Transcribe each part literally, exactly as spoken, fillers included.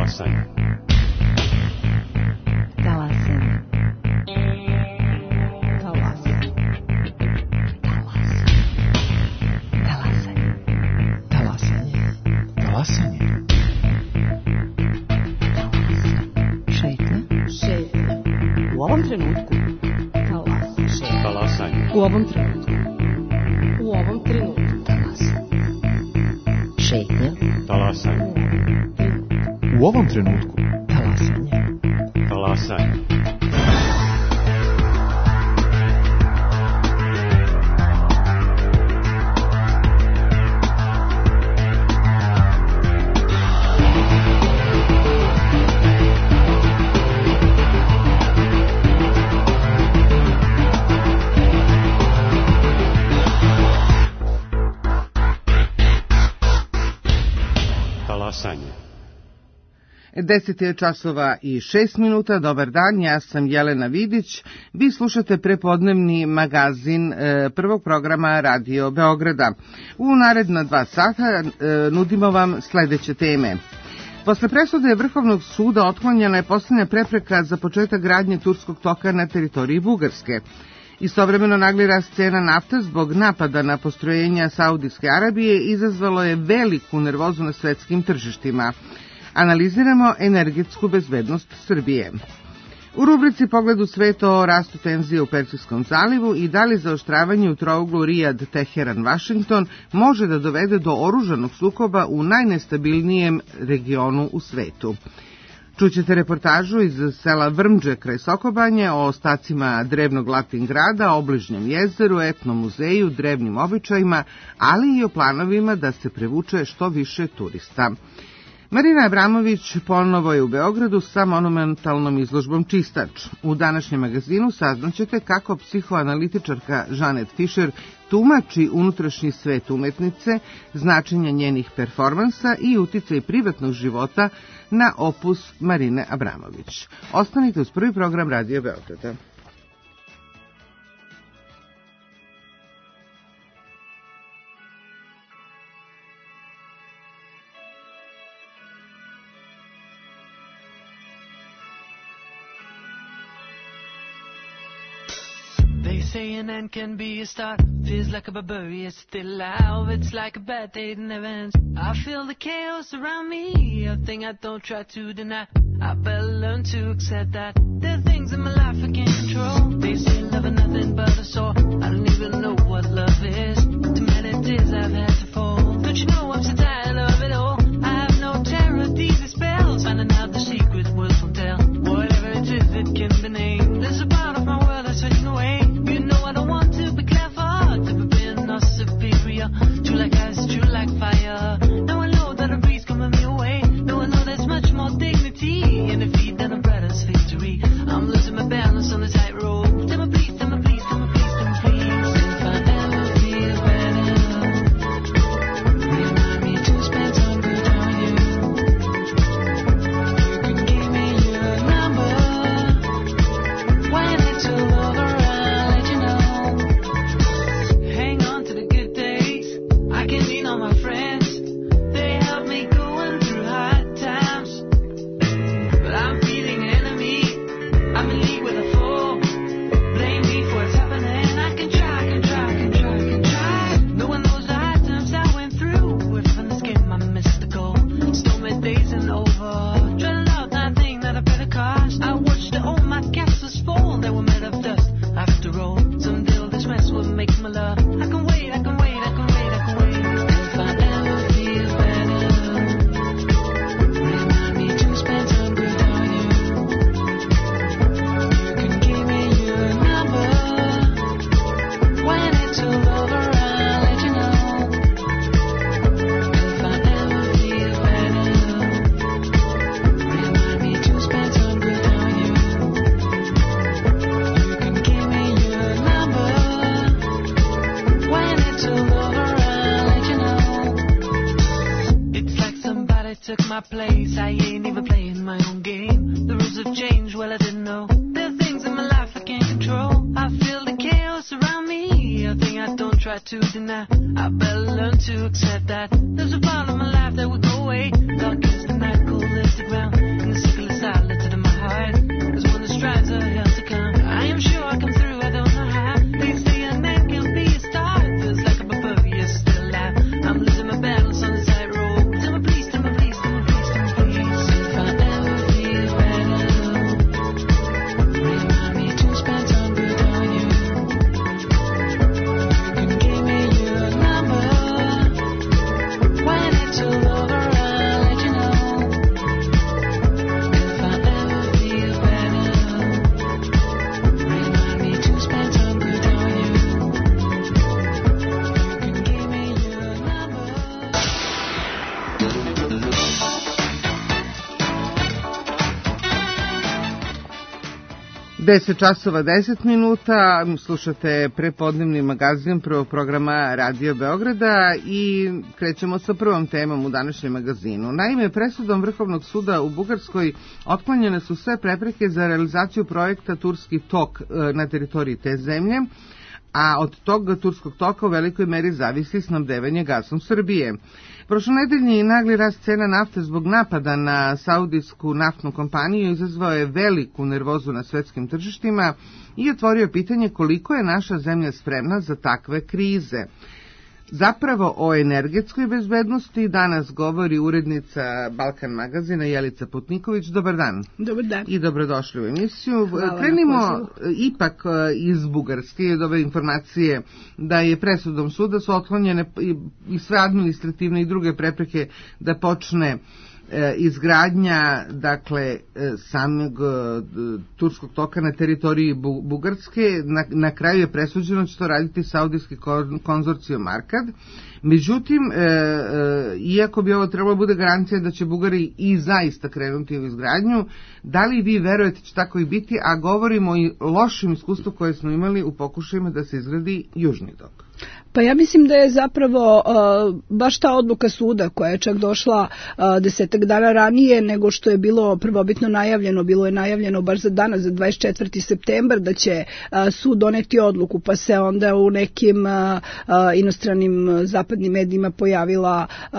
Talasanje. Talasanje. Talasanje. Talasanje. Talasanje. Talasanje. Šetnja. Šetnja. U ovom trenutku. Talasanje. Talasanje. U ovom trenutku. U ovom trenutku. Talasanje. Šetnja. Talasanje. U ovom trenutku. Talasanje. Talasanje. Deset je časova i šest minuta. Dobar dan, ja sam Jelena Vidić. Vi slušate prepodnevni magazin e, prvog programa Radio Beograda. U naredna dva sata e, nudimo vam sledeće teme. Posle presude Vrhovnog suda otklanjana je poslednja prepreka za početak gradnje turskog toka na teritoriji Bugarske. Istovremeno nagli rast cena nafte zbog napada na postrojenja Saudijske Arabije izazvalo je veliku nervozu na svetskim tržištima. Analiziramo energetsku bezbednost Srbije. U rubrici Pogled u svet o rastu tenzije u Persijskom zalivu i da li zaoštravanje u trouglu Rijad-Teheran-Vašington može da dovede do oružanog sukoba u najnestabilnijem regionu u svetu. Čućete reportažu iz sela Vrmđe kraj Sokobanje o ostacima drevnog Latin grada, obližnjem jezeru, etnom muzeju, drevnim običajima, ali i o planovima da se privuče što više turista. Marina Abramović ponovo je u Beogradu sa monumentalnom izložbom Čistač. U današnjem magazinu saznaćete kako psihoanalitičarka Žanet Fišer tumači unutrašnji svet umetnice, značenja njenih performansa i uticaj privatnog života na opus Marine Abramović. Ostanite uz prvi program Radio Beograda. Say an end can be a start. Feels like a barbarian still alive. It's like a bad day that never ends. I feel the chaos around me, a thing I don't try to deny. I better learn to accept that there are things in my life I can't control. They say love is nothing but a sore. I don't even know what love is. Too many tears I've had to fall. Don't you know I'm so tired of it all? I have no terror of these spells. Finding out the secret words won't tell. Whatever it is, it can be named. There's a part of my world that's fading away. True like ice, true like fire. Now I know that a breeze coming me away. Now I know there's much more dignity in defeat than a brother's victory. I'm losing my balance on the tightrope. Tell me please, tell me please, tell me please, tell me please. If I ever feel better, remind me to spend time without you. You can give me your number. When it's all over, I'll let you know. Hang on to the good days. I can lean on my friends. They help me going through hard times. But I'm feeling an enemy. I'm in league with a foe. Blame me for what's happening. I can try, I can try, I can try, I can try. No one knows the hard times I went through. If in this game I missed the goal. Stormy days and over. Dreading out nothing that I better cost. I watched all my castles fall. They were made of dust. After all, someday all this mess will make my love. I can wait, I can wait, I can wait, I can wait. If I ever feel better, remind me to spend time without you. You can give me your number. When it's all over, I'll let you know. If I ever feel better, remind me to spend time without you. You can give me your number. When it's all over, I'll let you know. It's like somebody took my place. I ain't even playing my own game. The rules have changed, well I didn't know. There are things in my life I can't control. I feel the chaos around me, a thing I don't try to deny. I better learn to accept that there's a part of my life that will go away. Dark is the night, cold is the around. And the sickle is out, lifted in my heart. There's one that strives a hill to come. I am sure I come through, I don't know how. Leads to your neck and be a star. Feels like I'm above you, still alive. I'm losing my balance on the tightrope. Tell me please, tell me please, tell me please, tell me please. If I ever feel better, remind me to spend time good on you. You can give me your number. When it's all over, I'll let you know. If I ever feel better, remind me to spend time good on you. You can give me your number. deset časova deset minuta, slušate prepodnevni magazin prvog programa Radio Beograda i krećemo sa prvom temom u današnjem magazinu. Naime, presudom Vrhovnog suda u Bugarskoj otklanjene su sve prepreke za realizaciju projekta Turski tok e, na teritoriji te zemlje, a od tog turskog toka u velikoj meri zavisi snabdevanje gasom Srbije. Prošlonedeljni nagli rast cena nafte zbog napada na saudijsku naftnu kompaniju izazvao je veliku nervozu na svetskim tržištima i otvorio pitanje koliko je naša zemlja spremna za takve krize. Zapravo o energetskoj bezbednosti danas govori urednica Balkan magazina Jelica Putniković. Dobar dan. Dobar dan. I dobrodošli u emisiju. Hvala. Krenimo ipak iz Bugarske, od ove informacije da je presudom suda su otklonjene i sve administrativne i druge prepreke da počne izgradnja, dakle, samog turskog toka na teritoriji Bugarske. Na, na kraju je presuđeno će to raditi saudijski konzorcijum Arkad. Međutim, e, e, iako bi ovo trebalo bude garancija da će Bugari i zaista krenuti u izgradnju, da li vi verujete će tako i biti, a govorimo i lošim iskustvu koje smo imali u pokušajima da se izgradi Južni tok? Pa ja mislim da je zapravo uh, baš ta odluka suda koja je čak došla uh, desetak dana ranije nego što je bilo prvobitno najavljeno. Bilo je najavljeno baš za danas, za dvadeset četvrti septembar, da će uh, sud doneti odluku, pa se onda u nekim uh, uh, inostranim zapadnim medijima pojavila uh,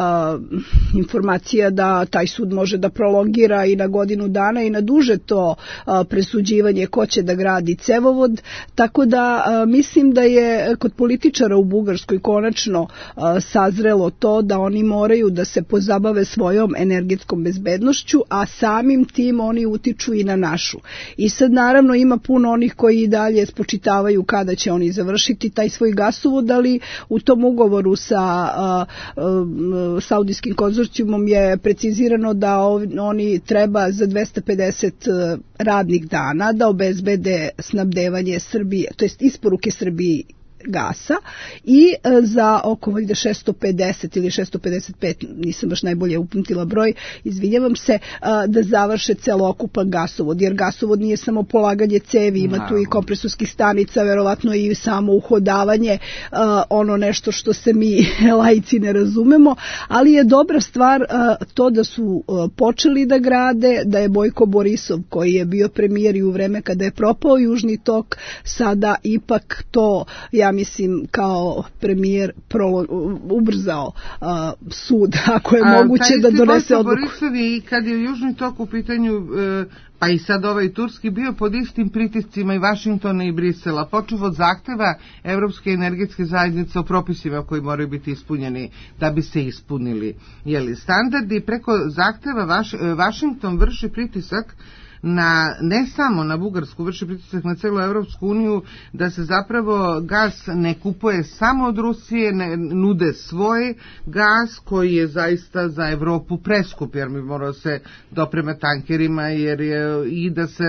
informacija da taj sud može da prolongira i na godinu dana i na duže to uh, presuđivanje ko će da gradi cevovod. Tako da uh, mislim da je kod političara u Bugarskoj konačno uh, sazrelo to da oni moraju da se pozabave svojom energetskom bezbednošću, a samim tim oni utiču i na našu. I sad naravno ima puno onih koji i dalje spočitavaju kada će oni završiti taj svoj gasovod, ali u tom ugovoru sa uh, uh, saudijskim konzorcijumom je precizirano da oni treba za dvesta pedeset radnih dana da obezbede snabdevanje Srbije, to jest isporuke Srbiji gasa i za oko šesto pedeset ili šesto pedeset pet, nisam baš najbolje upamtila broj, izvinjavam se, da završe celokupan gasovod, jer gasovod nije samo polaganje cevi, ima tu i kompresorskih stanica, verovatno i samo uhodavanje, ono nešto što se mi laici ne razumemo, ali je dobra stvar to da su počeli da grade, da je Bojko Borisov, koji je bio premijer i u vreme kada je propao Južni tok, sada ipak to, ja mislim, kao premijer prolo, ubrzao uh, sud, ako je A, moguće da donese odluku. Borisov je i kad je Južni tok u pitanju, uh, pa i sad ovaj turski, bio pod istim pritiscima i Vašingtona i Brisela, počuv od zahteva Evropske energetske zajednice o propisima koji moraju biti ispunjeni da bi se ispunili jeli, standardi. Preko zahteva Vaš, Vašington vrši pritisak na, ne samo na Bugarsku, vrši pritisak na celu Evropsku uniju da se zapravo gas ne kupuje samo od Rusije, ne nude svoj gas koji je zaista za Evropu preskup, jer mi moramo se doprema tankerima, jer je i da se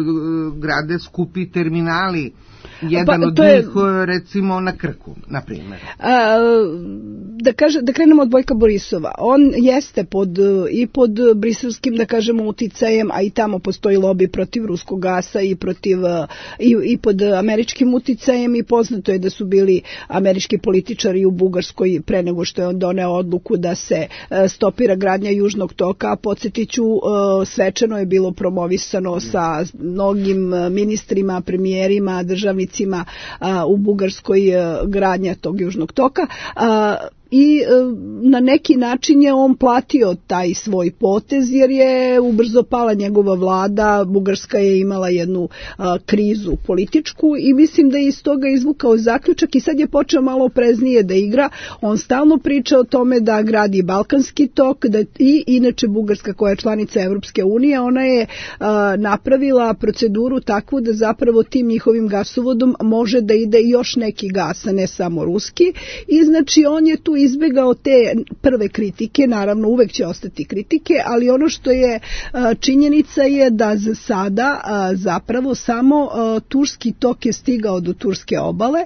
grade skupi terminali. Jedan pa, od njih, je, recimo, na Krku, na primjer. A, da, kaže, da krenemo od Bojka Borisova. On jeste pod, i pod briselskim, da kažemo, uticajem, a i tamo postoji lobi protiv ruskog gasa i, protiv, i, i pod američkim uticajem, i poznato je da su bili američki političari u Bugarskoj pre nego što je on doneo odluku da se stopira gradnja Južnog toka. Podsjetiću, svečano je bilo promovisano sa mnogim ministrima, premijerima, državnicima u Bugarskoj gradnja tog Južnog toka. i e, na neki način je on platio taj svoj potez jer je ubrzo pala njegova vlada, Bugarska je imala jednu a, krizu političku i mislim da je iz toga izvukao zaključak i sad je počeo malo opreznije da igra. On stalno priča o tome da gradi Balkanski tok da, i inače Bugarska koja je članica Evropske unije, ona je a, napravila proceduru takvu da zapravo tim njihovim gasovodom može da ide još neki gas, a ne samo ruski i znači on je tu izbegao te prve kritike, naravno uvek će ostati kritike, ali ono što je činjenica je da za sada zapravo samo Turski tok je stigao do turske obale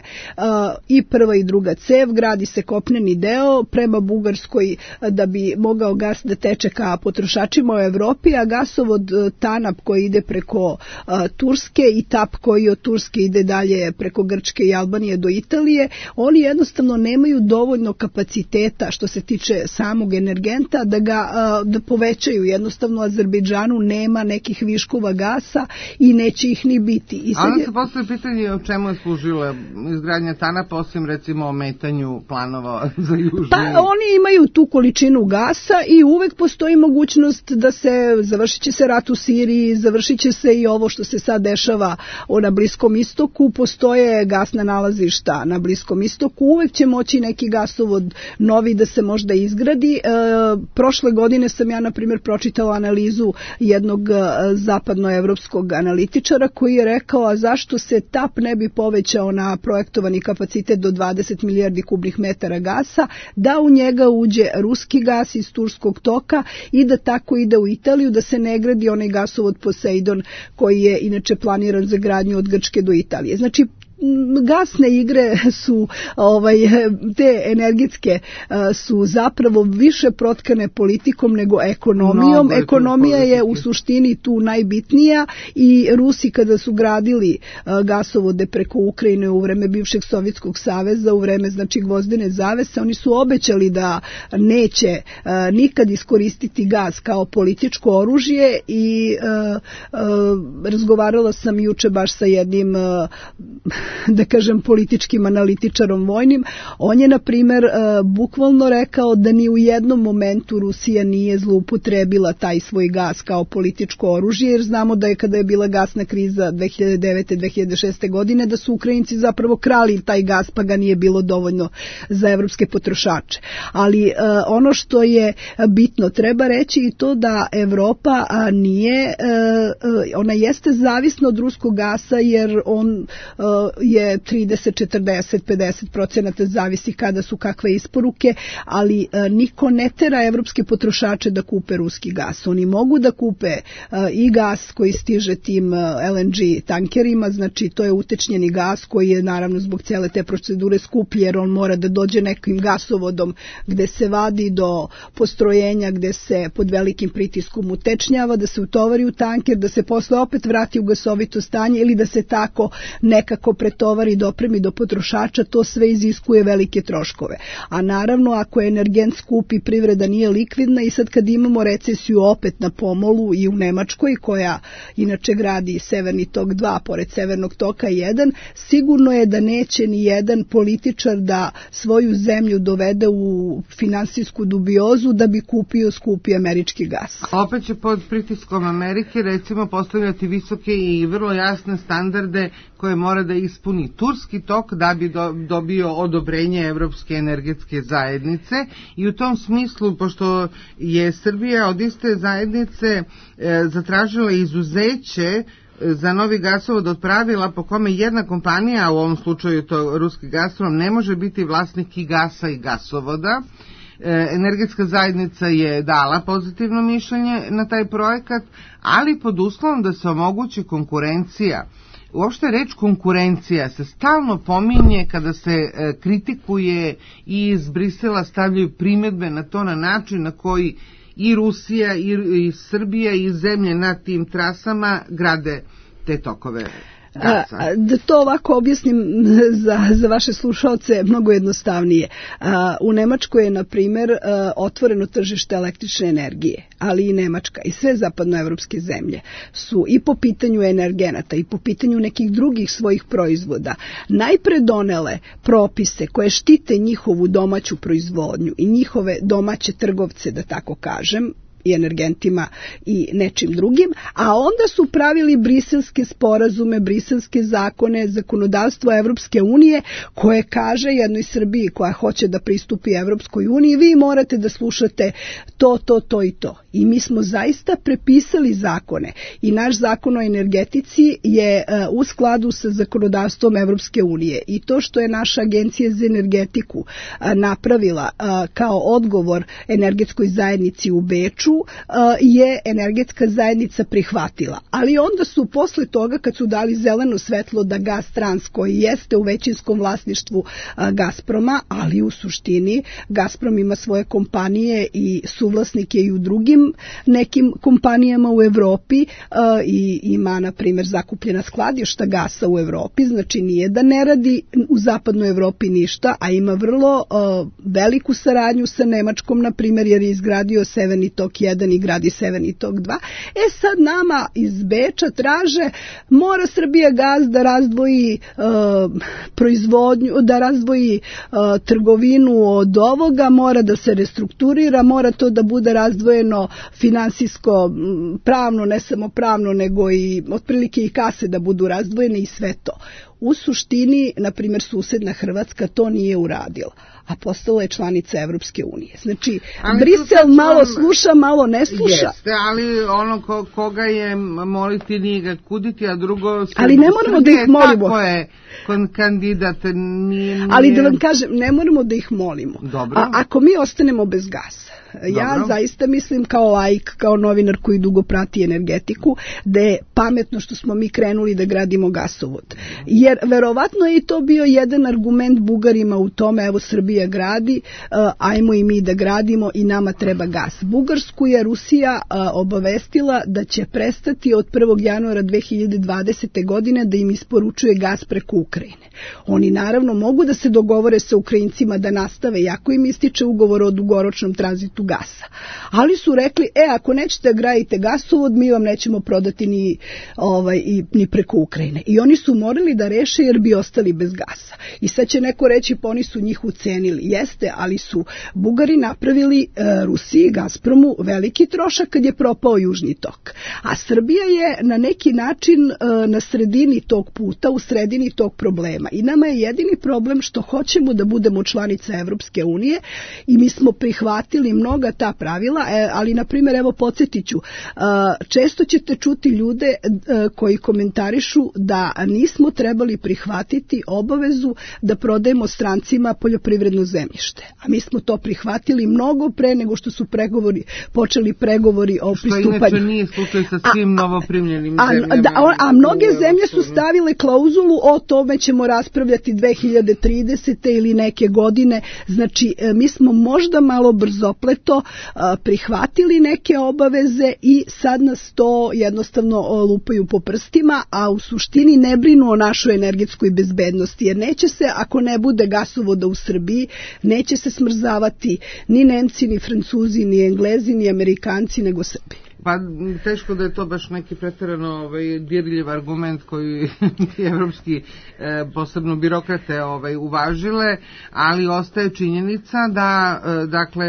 i prva i druga cev, gradi se kopneni deo prema Bugarskoj da bi mogao gas da teče ka potrošačima u Evropi, a gasovod Tanap koji ide preko Turske i Tap koji od Turske ide dalje preko Grčke i Albanije do Italije, oni jednostavno nemaju dovoljno kapaciteta što se tiče samog energenta da ga da povećaju. Jednostavno Azerbejdžanu nema nekih viškova gasa i neće ih ni biti. I sad Ali je... se postoji pitanje o čemu je služila izgradnja Tanapa osim recimo ometanju planova za južni. Pa oni imaju tu količinu gasa i uvek postoji mogućnost da se završit će se rat u Siriji, završit će se i ovo što se sad dešava na Bliskom istoku, postoje gasna nalazišta na Bliskom istoku, uvek će moći neki gasovod novi da se možda izgradi. E, prošle godine sam ja na primjer pročitala analizu jednog zapadnoevropskog analitičara koji je rekao a zašto se Tap ne bi povećao na projektovani kapacitet do dvadeset milijardi kubnih metara gasa, da u njega uđe ruski gas iz turskog toka i da tako ide u Italiju, da se ne gradi onaj gasovod Poseidon koji je inače planiran za gradnju od Grčke do Italije. Znači gasne igre su ovaj te energetske su zapravo više protkane politikom nego ekonomijom. No, ekonomija je u suštini tu najbitnija i Rusi kada su gradili gasovode preko Ukrajine u vreme bivšeg Sovjetskog saveza, u vreme znači gvozdene zavese, oni su obećali da neće nikad iskoristiti gas kao političko oružje i razgovarala sam juče baš sa jednim da kažem političkim analitičarom vojnim, on je na primjer bukvalno rekao da ni u jednom momentu Rusija nije zloupotrebila taj svoj gas kao političko oružje, jer znamo da je kada je bila gasna kriza dve hiljade devete dve hiljade šeste godine da su Ukrajinci zapravo krali taj gas pa ga nije bilo dovoljno za evropske potrošače. Ali ono što je bitno treba reći i to da Evropa nije, ona jeste zavisna od ruskog gasa jer on je trideset, četrdeset, pedeset procenata zavisi kada su kakve isporuke, ali e, niko ne tera evropske potrošače da kupe ruski gas. Oni mogu da kupe e, i gas koji stiže tim e, L N G tankerima, znači to je utečnjeni gas koji je naravno zbog cele te procedure skuplji jer on mora da dođe nekim gasovodom gde se vadi do postrojenja gde se pod velikim pritiskom utečnjava, da se utovari u tanker, da se posle opet vrati u gasovito stanje ili da se tako nekako pretovari dopremi do potrošača, to sve iziskuje velike troškove. A naravno ako je energent skup i privreda nije likvidna i sad kad imamo recesiju opet na pomolu i u Nemačkoj koja inače gradi Severni tok dva pored Severnog toka jedan, sigurno je da neće ni jedan političar da svoju zemlju dovede u finansijsku dubiozu da bi kupio skupi američki gas. A opet će pod pritiskom Amerike recimo postavljati visoke i vrlo jasne standarde koje mora da ispuni Turski tok da bi do, dobio odobrenje Evropske energetske zajednice i u tom smislu, pošto je Srbija od iste zajednice e, zatražila izuzeće za novi gasovod od pravila po kome jedna kompanija, u ovom slučaju to Ruski Gazprom, ne može biti vlasnik i gasa i gasovoda. E, energetska zajednica je dala pozitivno mišljenje na taj projekat, ali pod uslovom da se omogući konkurencija. Uopšte reč konkurencija se stalno pominje kada se e, kritikuje i iz Brisela stavljaju primjedbe na to na način na koji i Rusija i, i Srbija i zemlje na tim trasama grade te tokove. gasa? A, da to ovako objasnim za, za vaše slušalce mnogo jednostavnije. A, u Nemačkoj je, na primjer, a, otvoreno tržište električne energije, ali i Nemačka i sve zapadnoevropske zemlje su i po pitanju energenata i po pitanju nekih drugih svojih proizvoda najpre donele propise koje štite njihovu domaću proizvodnju i njihove domaće trgovce, da tako kažem, i energentima i nečim drugim, a onda su pravili briselske sporazume, briselske zakone, zakonodavstvo Evropske unije koje kaže jednoj Srbiji koja hoće da pristupi Evropskoj uniji, vi morate da slušate to, to, to i to. I mi smo zaista prepisali zakone i naš zakon o energetici je u skladu sa zakonodavstvom Evropske unije i to što je naša agencija za energetiku napravila kao odgovor energetskoj zajednici u Beču je energetska zajednica prihvatila. Ali onda su posle toga, kad su dali zeleno svetlo da Gas Trans, koji jeste u većinskom vlasništvu Gazproma, ali u suštini Gazprom ima svoje kompanije i suvlasnike i u drugim nekim kompanijama u Evropi i ima, na primjer, zakupljena skladišta gasa u Evropi, znači nije da ne radi u zapadnoj Evropi ništa, a ima vrlo veliku saradnju sa Nemačkom, na primjer, jer je izgradio Severni tok jedan i gradi Severni tok dva. E sad nama iz Beča traže, mora Srbija gas da razdvoji uh, proizvodnju, da razdvoji uh, trgovinu od ovoga, mora da se restrukturira, mora to da bude razdvojeno finansijsko, pravno, ne samo pravno, nego i otprilike i kase da budu razdvojene i sve to. U suštini, na primjer, susedna Hrvatska to nije uradila, a postala je članica Evropske unije. Znači, ali Brisel malo sluša, malo ne sluša. Jeste, ali ono ko, koga je moliti nije ga kuditi, a drugo... Ali ne moramo da ih molimo. Tako je, kandidat nije, nije... Ali da vam kažem, ne moramo da ih molimo. Dobro. A ako mi ostanemo bez gasa, ja Dobro. zaista mislim kao laik, kao novinar koji dugo prati energetiku, da je pametno što smo mi krenuli da gradimo gasovod. Jer verovatno je i to bio jedan argument Bugarima u tome, evo Srbija gradi, uh, ajmo i mi da gradimo i nama treba gas. Bugarsku je Rusija uh, obavestila da će prestati od prvog januara dve hiljade dvadesete. godine da im isporučuje gas preko Ukrajine. Oni naravno mogu da se dogovore sa Ukrajincima da nastave, jako im ističe ugovor o dugoročnom tranzitu gasa. Ali su rekli, e, ako nećete graditi gasovod, mi vam nećemo prodati ni, ovaj, i, ni preko Ukrajine. I oni su morali da reše jer bi ostali bez gasa. I sad će neko reći, pa oni su njih ucenili. Jeste, ali su Bugari napravili e, Rusiji, Gazpromu, veliki trošak kad je propao Južni tok. A Srbija je na neki način e, na sredini tog puta, u sredini tog problema. I nama je jedini problem što hoćemo da budemo članica Evropske unije i mi smo prihvatili mnoga ta pravila, e, ali na primjer, evo podsjetit ću, e, često ćete čuti ljude e, koji komentarišu da nismo trebali prihvatiti obavezu da prodajemo strancima poljoprivredno zemljište. A mi smo to prihvatili mnogo pre nego što su pregovori, počeli pregovori o pristupanju. Što inače nije slučaj sa svim novoprimljenim a, zemljama. Da, a, a mnoge zemlje su stavile klauzulu o tome ćemo raspravljati dve hiljade tridesete. ili neke godine. Znači, mi smo možda malo brzopleto prihvatili neke obaveze i sad nas to jednostavno lupaju po prstima, a u suštini ne brinu o našoj energetskoj bezbednosti, jer neće se, ako ne bude gasovoda u Srbiji, neće se smrzavati ni Nemci, ni Francuzi, ni Englezi, ni Amerikanci, nego Srbi. Pa teško da je to baš neki pretjerano ovaj, dirljiv argument koji evropski e, posebno birokrate ovaj, uvažile, ali ostaje činjenica da e, dakle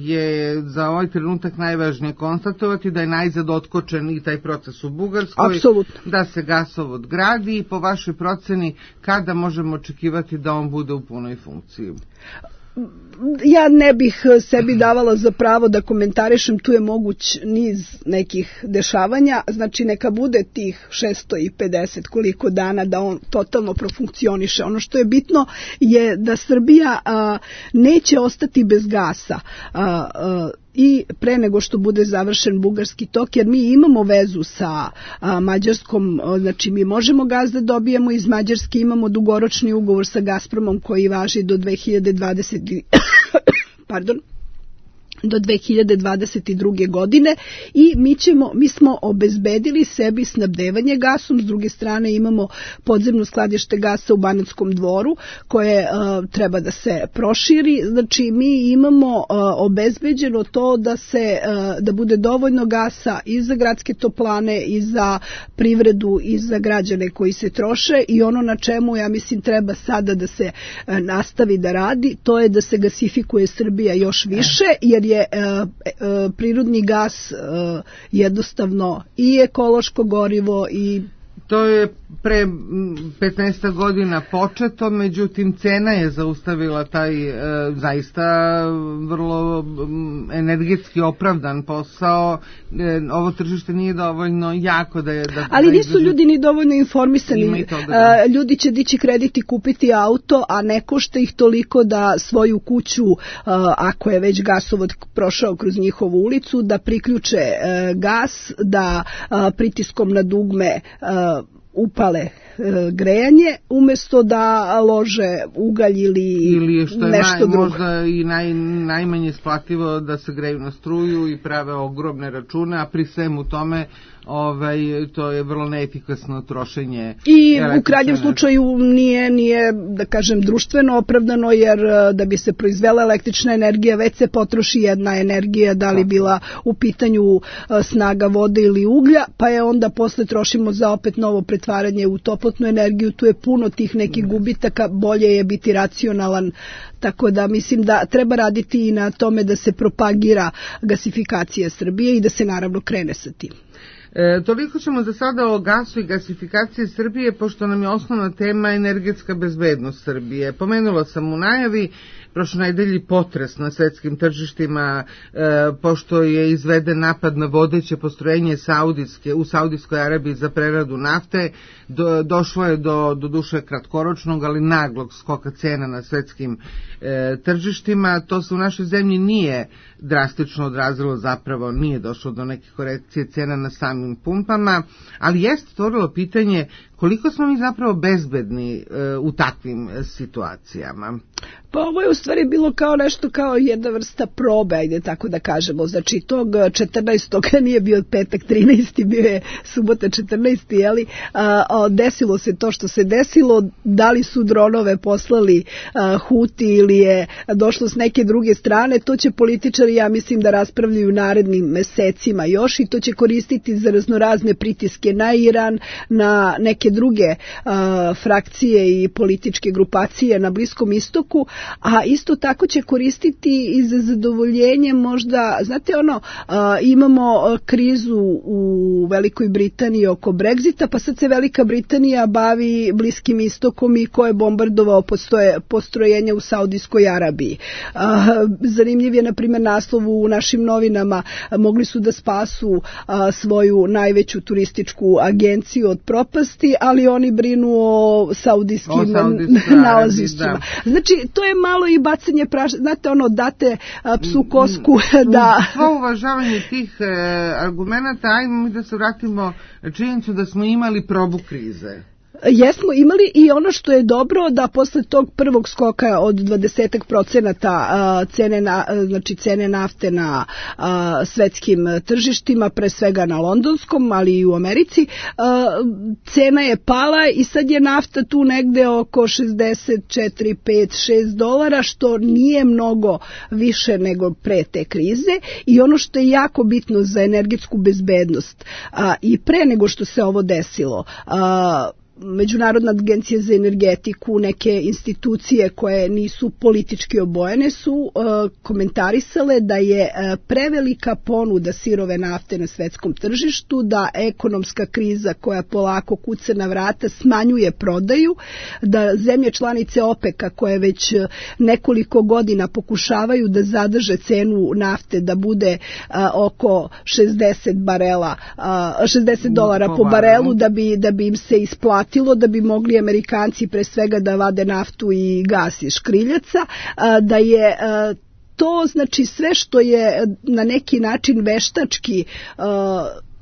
je za ovaj trenutak najvažnije konstatovati da je najzad otkočen i taj proces u Bugarskoj. Apsolutno. Da se gasovod gradi i po vašoj proceni kada možemo očekivati da on bude u punoj funkciji? Ja ne bih sebi davala za pravo da komentarišem, tu je moguć niz nekih dešavanja, znači neka bude tih šesto pedeset koliko dana da on totalno profunkcioniše. Ono što je bitno je da Srbija a, neće ostati bez gasa a, a, i pre nego što bude završen Bugarski tok, jer mi imamo vezu sa a, Mađarskom, znači mi možemo gas da dobijemo iz Mađarske, imamo dugoročni ugovor sa Gazpromom koji važi do dve hiljade dvadesete. Pardon. do dve hiljade dvadeset druge. godine i mi ćemo mi smo obezbedili sebi snabdevanje gasom. S druge strane imamo podzemno skladište gasa u Banatskom Dvoru koje uh, treba da se proširi. Znači mi imamo uh, obezbeđeno to da se uh, da bude dovoljno gasa i za gradske toplane i za privredu i za građane koji se troše, i ono na čemu ja mislim treba sada da se uh, nastavi da radi, to je da se gasifikuje Srbija još više, jer je e, e, prirodni gas e, jednostavno i ekološko gorivo i to je pre petnaest godina početo, međutim cena je zaustavila taj e, zaista vrlo energetski opravdan posao. E, ovo tržište nije dovoljno jako da je... Da, Ali da nisu izdrži... ljudi ni dovoljno informisani. Toga, da. E, ljudi će dići kredit i kupiti auto, a ne košta ih toliko da svoju kuću, e, ako je već gasovod prošao kroz njihovu ulicu, da priključe e, gas, da e, pritiskom na dugme e, upale e, grejanje, umjesto da lože ugalj ili, ili što je nešto naj, drugo. Možda i naj, najmanje isplativo da se greju na struju i prave ogromne račune, a pri svemu tome ovaj, to je vrlo neefikasno trošenje. I u krajnjem slučaju nije, nije, da kažem, društveno opravdano, jer da bi se proizvela električna energija, već se potroši jedna energija, da li bila u pitanju snaga vode ili uglja, pa je onda posle trošimo za opet novo pretvaranje u toplotnu energiju. Tu je puno tih nekih gubitaka, bolje je biti racionalan, tako da mislim da treba raditi i na tome da se propagira gasifikacija Srbije i da se naravno krene sa tim. E, toliko ćemo za sada o gasu i gasifikaciji Srbije, pošto nam je osnovna tema energetska bezbednost Srbije. Pomenula sam u najavi prošle nedelji potres na svetskim tržištima, e, pošto je izveden napad na vodeće postrojenje Saudijske, u Saudijskoj Arabiji za preradu nafte. Do, došlo je do, do duše kratkoročnog, ali naglog skoka cena na svetskim e, tržištima. To se u našoj zemlji nije drastično odrazilo, zapravo nije došlo do neke korekcije cena na samim pumpama, ali jeste stvorilo pitanje koliko smo mi zapravo bezbedni e, u takvim situacijama. Pa ovo je u stvari bilo kao nešto, kao jedna vrsta probe, ajde tako da kažemo. Znači tog četrnaestog nije bio petak trinaesti, bio je subota četrnaesti, jeli, a, a, desilo se to što se desilo, da li su dronove poslali a, Huti ili je došlo s neke druge strane, to će političari, ja mislim, da raspravljaju narednim mesecima još, i to će koristiti za raznorazne pritiske na Iran, na neke druge a, frakcije i političke grupacije na Bliskom istoku, a isto tako će koristiti i za zadovoljenje možda, znate ono, a, imamo krizu u Velikoj Britaniji oko Brexita, pa sad se Velika Britanija bavi Bliskim istokom i ko je bombardovao postoje, postrojenja u Saudijskoj Arabiji. A, zanimljiv je, na primjer, naslov u našim novinama, a, mogli su da spasu a, svoju najveću turističku agenciju od propasti, ali oni brinu o saudijskim nalazištima. Znači, to je malo i bacanje prašine, znate ono, date a, psu kosku da... Svo uvažavanje tih e, argumenata, ajmo mi da se vratimo činjenicu da smo imali probu krize. Jesmo imali, i ono što je dobro, da posle tog prvog skoka od dvadeset procenata cene, na, znači cene nafte na a, svetskim tržištima, pre svega na londonskom, ali i u Americi, a, cena je pala i sad je nafta tu negde oko šezdeset četiri, pet, šest dolara, što nije mnogo više nego pre te krize, i ono što je jako bitno za energetsku bezbednost, a, i pre nego što se ovo desilo, a, Međunarodna agencija za energetiku, neke institucije koje nisu politički obojene su uh, komentarisale da je uh, prevelika ponuda sirove nafte na svetskom tržištu, da ekonomska kriza koja polako kuca na vrata smanjuje prodaju, da zemlje članice OPEC-a koje već nekoliko godina pokušavaju da zadrže cenu nafte da bude uh, oko šezdeset barela, uh, šezdeset dolara po barelu, da bi, da bi im se isplatilo, da bi mogli Amerikanci pre svega da vade naftu i gas iz škriljaca, da je to, znači, sve što je na neki način veštački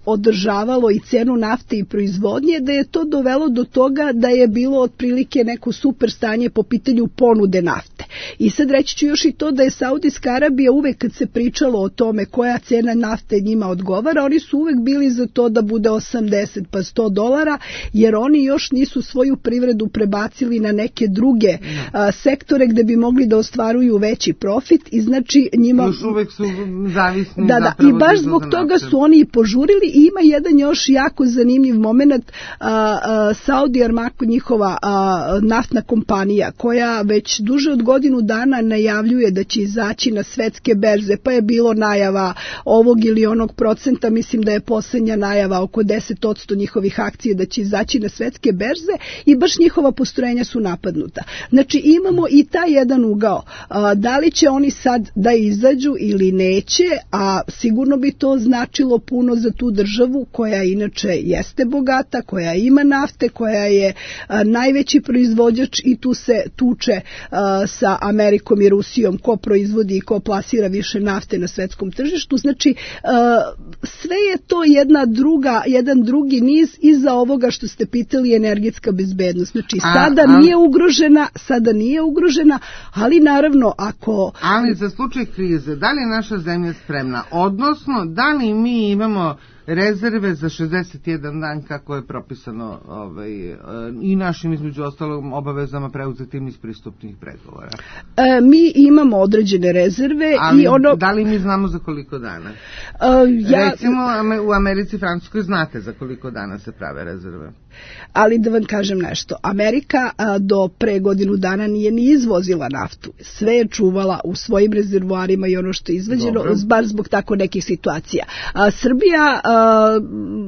održavalo i cenu nafte i proizvodnje, da je to dovelo do toga da je bilo otprilike neko super stanje po pitanju ponude nafte. I sad reći ću još i to da je Saudijska Arabija uvek kad se pričalo o tome koja cena nafte njima odgovara, oni su uvek bili za to da bude osamdeset pa sto dolara, jer oni još nisu svoju privredu prebacili na neke druge a, sektore gde bi mogli da ostvaruju veći profit i znači njima... Još uvek su zavisni da, da, i baš zbog toga su oni i požurili i ima jedan još jako zanimljiv moment, a, a, Saudi Aramco, njihova a, naftna kompanija koja već duže od godinu dana najavljuje da će izaći na svetske berze, pa je bilo najava ovog ili onog procenta, mislim da je poslednja najava oko deset posto njihovih akcija da će izaći na svetske berze i baš njihova postrojenja su napadnuta. Znači imamo i taj jedan ugao. A, da li će oni sad da izađu ili neće, a sigurno bi to značilo puno za tu državu koja inače jeste bogata, koja ima nafte, koja je a, najveći proizvođač i tu se tuče a, sa Amerikom i Rusijom ko proizvodi i ko plasira više nafte na svetskom tržištu. Znači a, sve je to jedna druga, jedan drugi niz iza ovoga što ste pitali, energetska bezbednost. Znači sada a, a, nije ugrožena, sada nije ugrožena, ali naravno ako... Ali za slučaj krize, da li je naša zemlja spremna? Odnosno, da li mi imamo rezerve za šezdeset jedan dan kako je propisano ovaj, i našim između ostalog obavezama preuzetim iz pristupnih pregovora? E, mi imamo određene rezerve. Ali i ono... da li mi znamo za koliko dana? E, ja... Recimo u Americi i Francuskoj znate za koliko dana se prave rezerve. Ali da vam kažem nešto, Amerika a, do pre godinu dana nije ni izvozila naftu. Sve je čuvala u svojim rezervoarima i ono što je izvađeno, bar zbog tako nekih situacija. A, Srbija a,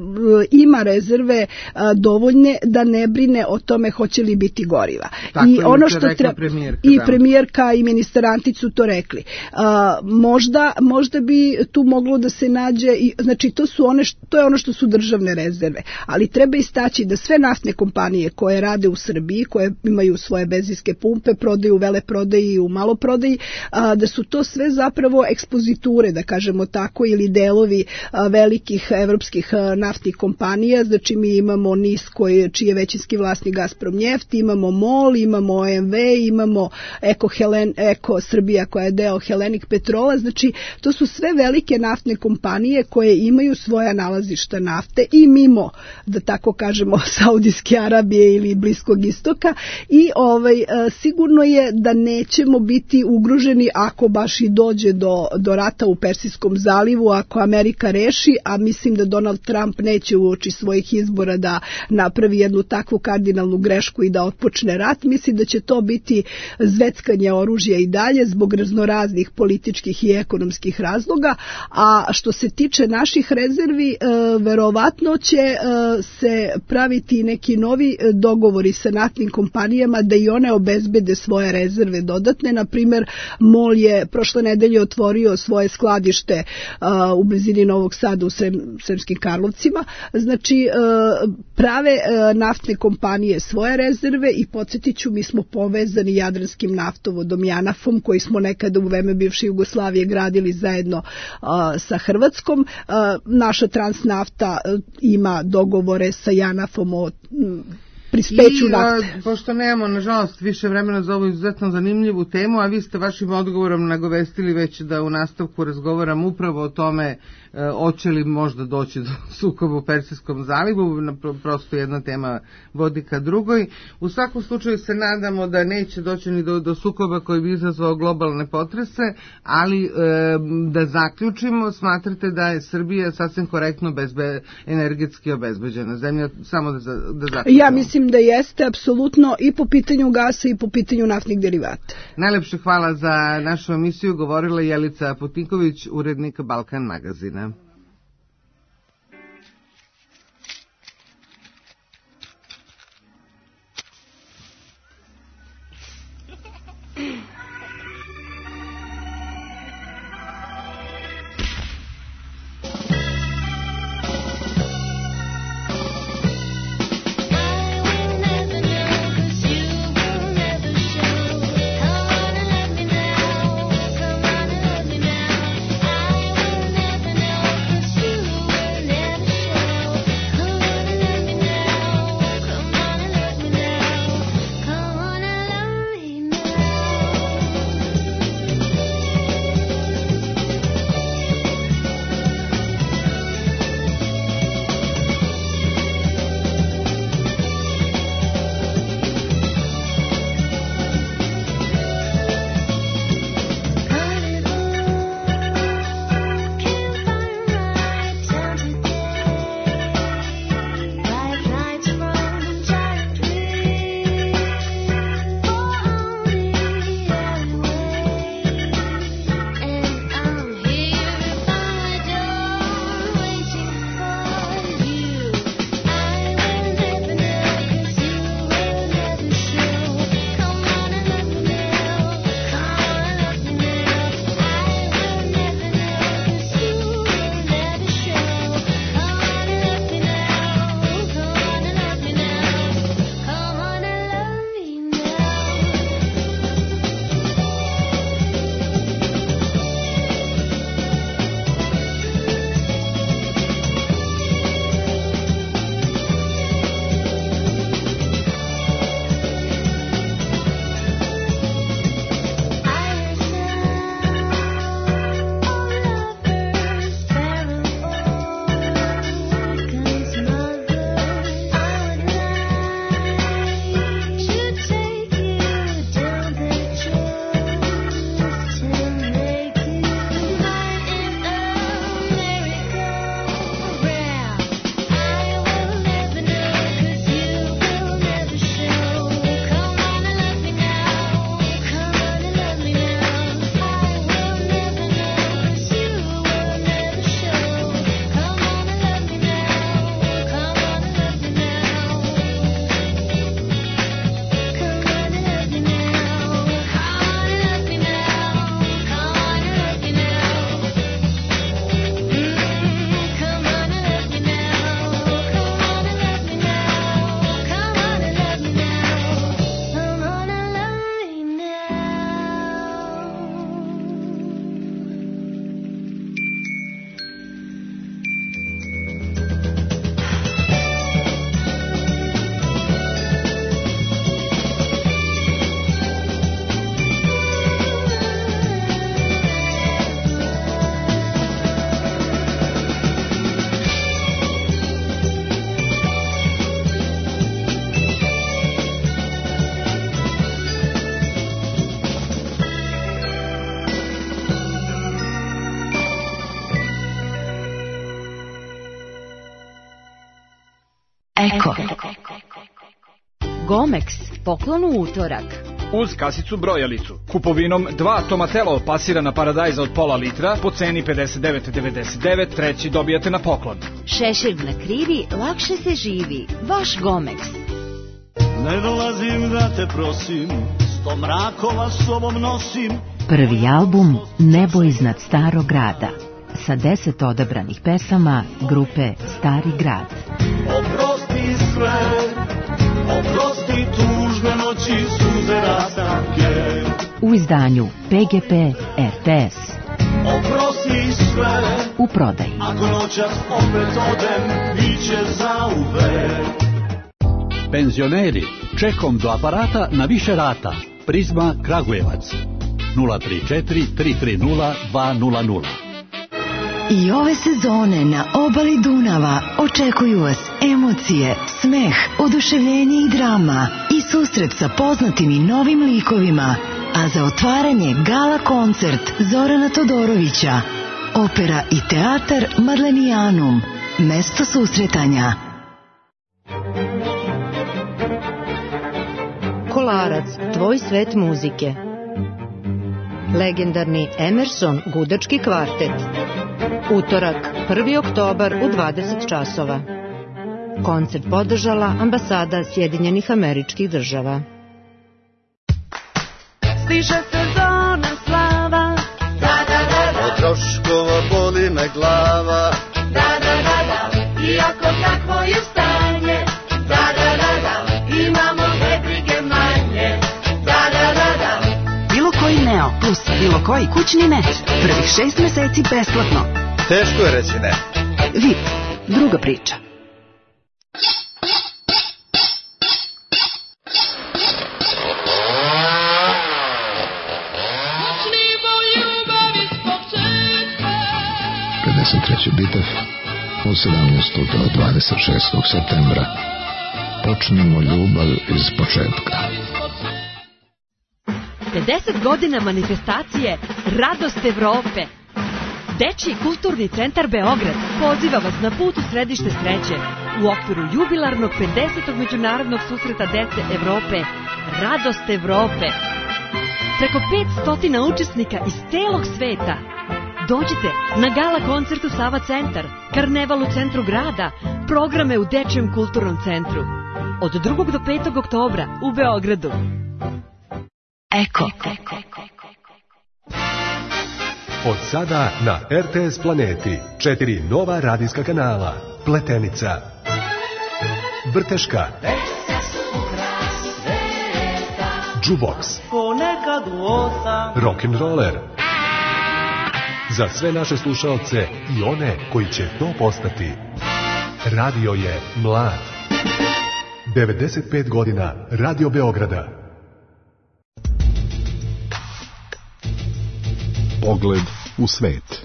ima rezerve a, dovoljne da ne brine o tome hoće li biti goriva. Tako I ono što treba premijerka, i premijerka i ministar Antić su to rekli. A, možda, možda bi tu moglo da se nađe, i, znači to su one što, to je ono što su državne rezerve, ali treba istaći da sve naftne kompanije koje rade u Srbiji, koje imaju svoje benzinske pumpe, prodaju u veleprodaji i u maloprodaji, a, da su to sve zapravo ekspoziture, da kažemo tako, ili delovi a, velikih evropskih a, naftnih kompanija. Znači mi imamo NIS koji, čiji je većinski vlasnik Gazprom Njeft, imamo MOL, imamo O M V, imamo Eko, Helen, Eko Srbija koja je deo Hellenic Petrola. Znači to su sve velike naftne kompanije koje imaju svoja nalazišta nafte i mimo, da tako kažemo, Saudijske Arabije ili Bliskog istoka i ovaj, sigurno je da nećemo biti ugroženi ako baš i dođe do, do rata u Persijskom zalivu, ako Amerika reši, a mislim da Donald Trump neće uoči svojih izbora da napravi jednu takvu kardinalnu grešku i da otpočne rat. Mislim da će to biti zveckanje oružja i dalje zbog raznoraznih političkih i ekonomskih razloga, a što se tiče naših rezervi, verovatno će se praviti neki novi dogovori sa naftnim kompanijama da i one obezbede svoje rezerve dodatne. Na primjer, MOL je prošle nedelje otvorio svoje skladište a, u blizini Novog Sada u Srem, Sremskim Karlovcima. Znači, a, prave a, naftne kompanije svoje rezerve i podsjetit ću, mi smo povezani Jadranskim naftovodom Janafom koji smo nekada u vreme bivše Jugoslavije gradili zajedno a, sa Hrvatskom. A, naša Transnafta a, ima dogovore sa Janafom o prispeću nafte. I, pošto nemamo, nažalost, više vremena za ovu izuzetno zanimljivu temu, a vi ste vašim odgovorom nagovestili već da u nastavku razgovaram upravo o tome hoće li možda doći do sukoba u Persijskom zalivu, prosto jedna tema vodi ka drugoj. U svakom slučaju se nadamo da neće doći ni do, do sukoba koji bi izazvao globalne potrese, ali e, da zaključimo, smatrate da je Srbija sasvim korektno bezbe, energetski obezbeđena zemlja, samo da, da zaključimo. Ja mislim da jeste, apsolutno, i po pitanju gasa i po pitanju naftnih derivata. Najlepše hvala za našu emisiju, govorila Jelica Putniković, urednik Balkan magazina. Come on and let me know. Eko. Gomex, poklon u utorak. Uz kasicu brojalicu. Kupovinom dva Tomatelo pasirana paradajza od pola litra po ceni pedeset devet devedeset devet, treći dobijate na poklon. Šešir na krivi, lakše se živi. Vaš Gomex. Ne dolazim da te prosim, sto mrakova sobom nosim. Prvi album Nebo iznad starog grada sa deset odabranih pesama grupe Stari grad. Oprosti sve, oprosti tužne noći, suze rastanke. U izdanju P G P R T S. Oprosti sve, u prodaji. Ako noćas opet odem, biće zauvek. Penzioneri, čekom do aparata na više rata. Prizma Kragujevac. nula tri četiri tri tri nula dva nula nula. I ove sezone na obali Dunava očekuju vas emocije, smeh, oduševljenje i drama i susret sa poznatim i novim likovima, a za otvaranje gala koncert Zorana Todorovića, opera i teatar Madlenijanum, mesto susretanja. Kolarac, tvoj svet muzike. Legendarni Emerson gudački kvartet. Utorak, prvi oktobar u dvadeset časova. Koncert podržala Ambasada Sjedinjenih Američkih Država. Stiže sezona slava, da da da da. Od troškova boli me glava, Da da da da. Iako takvo je stanje, da da da da. Imamo dve brige manje, da da da da. Bilo koji Neo plus bilo koji kućni net, prvih šest meseci besplatno. Teško je reći ne. V I P, druga priča. pedeset treći bitev od sedamnaestog do dvadeset šestog septembra. Počnemo ljubav iz početka. pedeset godina manifestacije Radost Evrope. Dečiji kulturni centar Beograd poziva vas na put u središte sreće u okviru jubilarnog pedesetog međunarodnog susreta dece Evrope Radost Evrope. Preko petsto učesnika iz celog sveta. Dođite na gala koncert u Sava centar, karneval u centru grada, programe u Dečijem kulturnom centru. Od drugog do petog oktobra u Beogradu. Eko. Od sada na R T S Planeti četiri nova radijska kanala. Pletenica, Vrteška, Jukebox, Rock'n'Roller. Za sve naše slušaoce i one koji će to postati. Radio je mlad. devedeset pet godina Radio Beograda. Pogled u svet.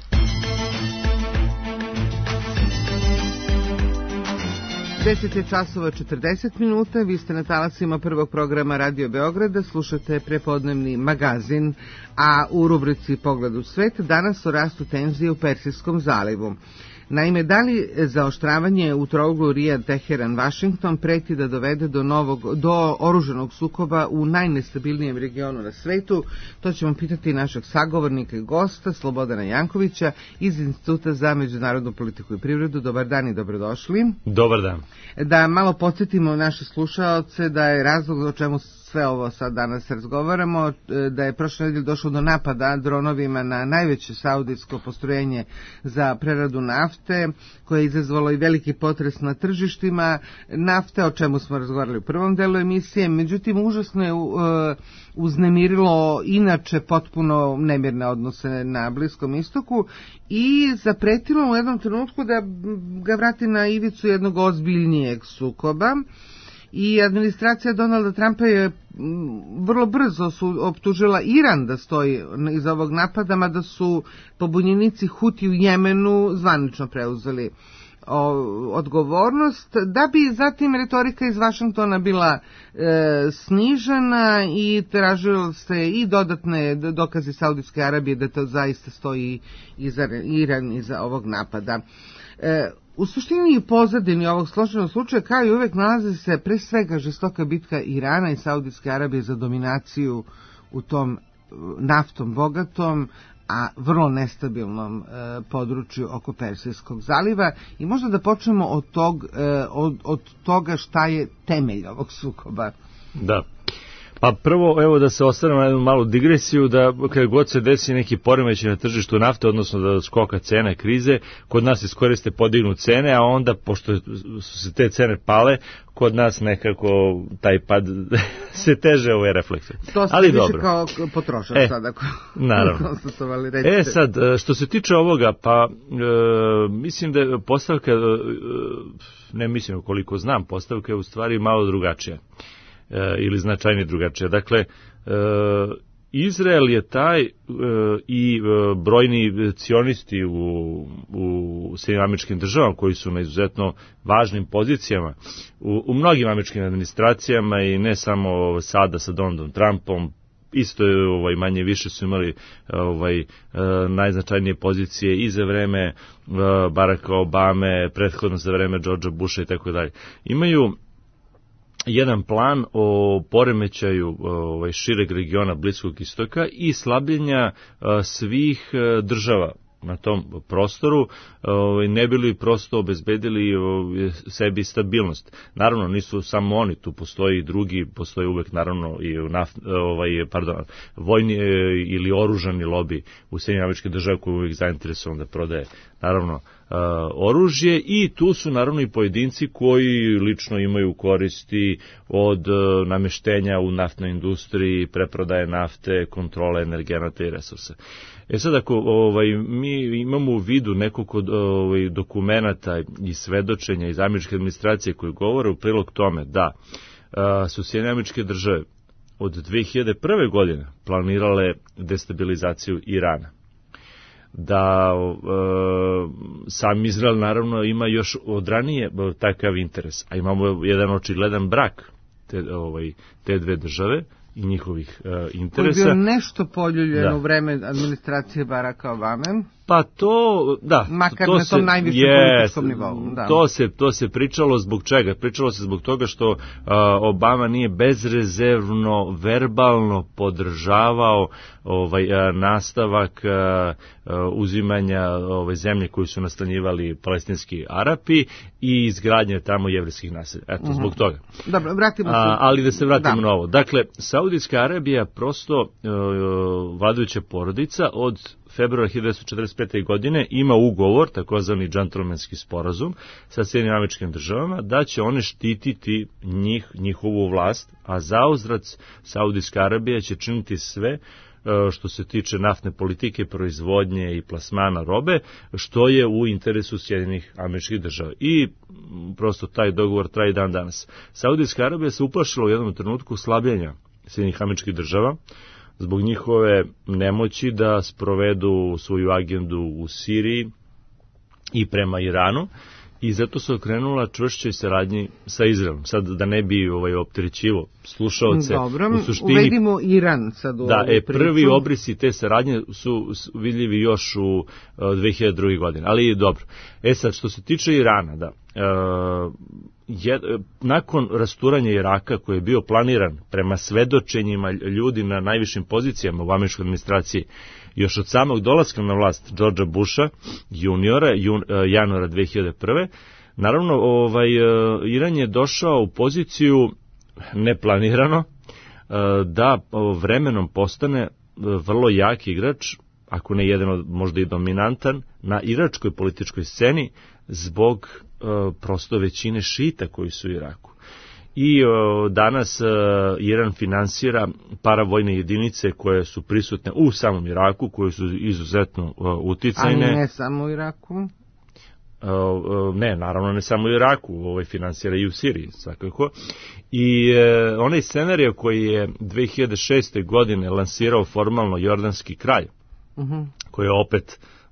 deset je časova četrdeset minuta, vi ste na talasima prvog programa Radio Beograda, slušate prepodnevni magazin, a u rubrici Pogled u svet danas o rastu tenzije u Persijskom zalivu. Naime, da li zaoštravanje u trouglu Rijad-Teheran-Vašington preti da dovede do novog, do oruženog sukoba u najnestabilnijem regionu na svetu? To ćemo pitati našeg sagovornika i gosta Slobodana Jankovića iz Instituta za međunarodnu politiku i privredu. Dobar dan i dobrodošli. Dobar dan. Da malo podsjetimo naše slušaoce da je razlog o čemu sve ovo sad danas razgovaramo, da je prošle nedelje došlo do napada dronovima na najveće saudijsko postrojenje za preradu nafte, koje je izazvalo i veliki potres na tržištima nafte, o čemu smo razgovarali u prvom delu emisije. Međutim, užasno je uh, uznemirilo inače potpuno nemirne odnose na Bliskom istoku i zapretilo u jednom trenutku da ga vrati na ivicu jednog ozbiljnijeg sukoba. I administracija Donalda Trumpa je vrlo brzo su optužila Iran da stoji iza ovog napada, mada su pobunjenici Huti u Jemenu zvanično preuzeli o, odgovornost, da bi zatim retorika iz Vašingtona bila e, snižena i tražilo se i dodatne dokaze Saudijske Arabije da to zaista stoji iza Iran iza ovog napada. E, u suštini i pozadini ovog složenog slučaja kao i uvek nalazi se pre svega žestoka bitka Irana i Saudijske Arabije za dominaciju u tom naftom bogatom, a vrlo nestabilnom e, području oko Persijskog zaliva i možda da počnemo od, tog, e, od, od toga šta je temelj ovog sukoba. Da. Pa prvo, evo da se ostavimo na jednu malu digresiju, da kada god se desi neki poremećaj na tržištu nafte, odnosno da skoka cena krize, kod nas iskoriste podignu cene, a onda, pošto su se te cene pale, kod nas nekako taj pad se teže ove reflekse. To ste ali više dobro. Kao potrošač e, sada. Naravno. E sad, što se tiče ovoga, pa e, mislim da je postavka, e, ne mislim koliko znam, postavka je u stvari malo drugačija. E, ili značajnije drugačije. Dakle, e, Izrael je taj e, i e, brojni cionisti u, u Sjedinjenim Američkim Državama koji su na izuzetno važnim pozicijama u, u mnogim američkim administracijama i ne samo sada sa Donaldom Trumpom, isto je ovaj, manje više su imali ovaj, e, najznačajnije pozicije i za vreme e, Baracka Obame, prethodno za vreme Georgea Busha i tako dalje. Imaju jedan plan o poremećaju ovaj, šireg regiona Bliskog istoka i slabljenja a, svih a, država na tom prostoru, ovaj, ne bili prosto obezbedili ovaj, sebi stabilnost. Naravno, nisu samo oni, tu postoji i drugi, postoji uvek naravno i naft, ovaj, pardon, vojni e, ili oružani lobi u Sjedinjenim Američkim Državama koji je uvek zainteresovan da prodaje naravno Uh, oružje i tu su naravno i pojedinci koji lično imaju koristi od uh, nameštenja u naftnoj industriji, preprodaje nafte, kontrole energenata i resursa. E sad ako ovaj, mi imamo u vidu nekoliko ovaj, dokumenata i svedočenja iz američke administracije koji govore u prilog tome da uh, su Sjedinjene Američke Države od dve hiljade prve. godine planirale destabilizaciju Irana, da e, sam Izrael naravno ima još od ranije takav interes, a imamo jedan očigledan brak te, ovaj, te dve države i njihovih e, interesa. Koji je bio nešto poljuljen da. u vreme administracije Baracka Obame. Pa to, da. Makar to na tom se, najvišem yes, političkom nivou. Da. To se, to se pričalo zbog čega? Pričalo se zbog toga što uh, Obama nije bezrezervno, verbalno podržavao ovaj, uh, nastavak uh, uh, uzimanja ove zemlje koju su nastanjivali palestinski Arapi i izgradnje tamo jevrejskih naselja. Eto, uh-huh. zbog toga. Dobro, vratimo se. A, ali da se vratimo da. na ovo. Dakle, Saudijska Arabija prosto uh, vladajuća porodica od februara hiljadu devetsto četrdeset pete. godine ima ugovor, takozvani džentlmenski sporazum sa Sjedinjenim Američkim Državama da će one štititi njih, njihovu vlast, a zauzvrat Saudijska Arabija će činiti sve što se tiče naftne politike, proizvodnje i plasmana robe, što je u interesu Sjedinjenih Američkih Država. I prosto taj dogovor traje dan danas. Saudijska Arabija se uplašila u jednom trenutku slabljenja Sjedinjenih Američkih Država zbog njihove nemoći da sprovedu svoju agendu u Siriji i prema Iranu i zato se okrenula čvršćoj saradnji sa Izraelom. Sad da ne bi ovaj opterećivo slušaoce. Dobro, u suštini, uvedimo Iran sad u da, e, priču. prvi obrisi te saradnje su vidljivi još u uh, dve hiljade druge. godine, ali dobro. E sad, što se tiče Irana, da, uh, je, nakon rasturanja Iraka koji je bio planiran prema svedočenjima ljudi na najvišim pozicijama u američkoj administraciji, još od samog dolaska na vlast Georgea Busha juniora, jun, januara dve hiljade prve. Naravno, ovaj, Iran je došao u poziciju neplanirano da vremenom postane vrlo jak igrač, ako ne jedan od možda i dominantan, na iračkoj političkoj sceni zbog prosto većine šita koji su u Iraku. I o, danas e, Iran finansira paravojne jedinice koje su prisutne u samom Iraku, koje su izuzetno o, uticajne. Ali ne samo u Iraku? O, o, ne, naravno ne samo u Iraku, ovaj finansira i u Siriji, svakako. I e, onaj scenarij koji je dve hiljade šeste. godine lansirao formalno jordanski kralj, uh-huh. koji je opet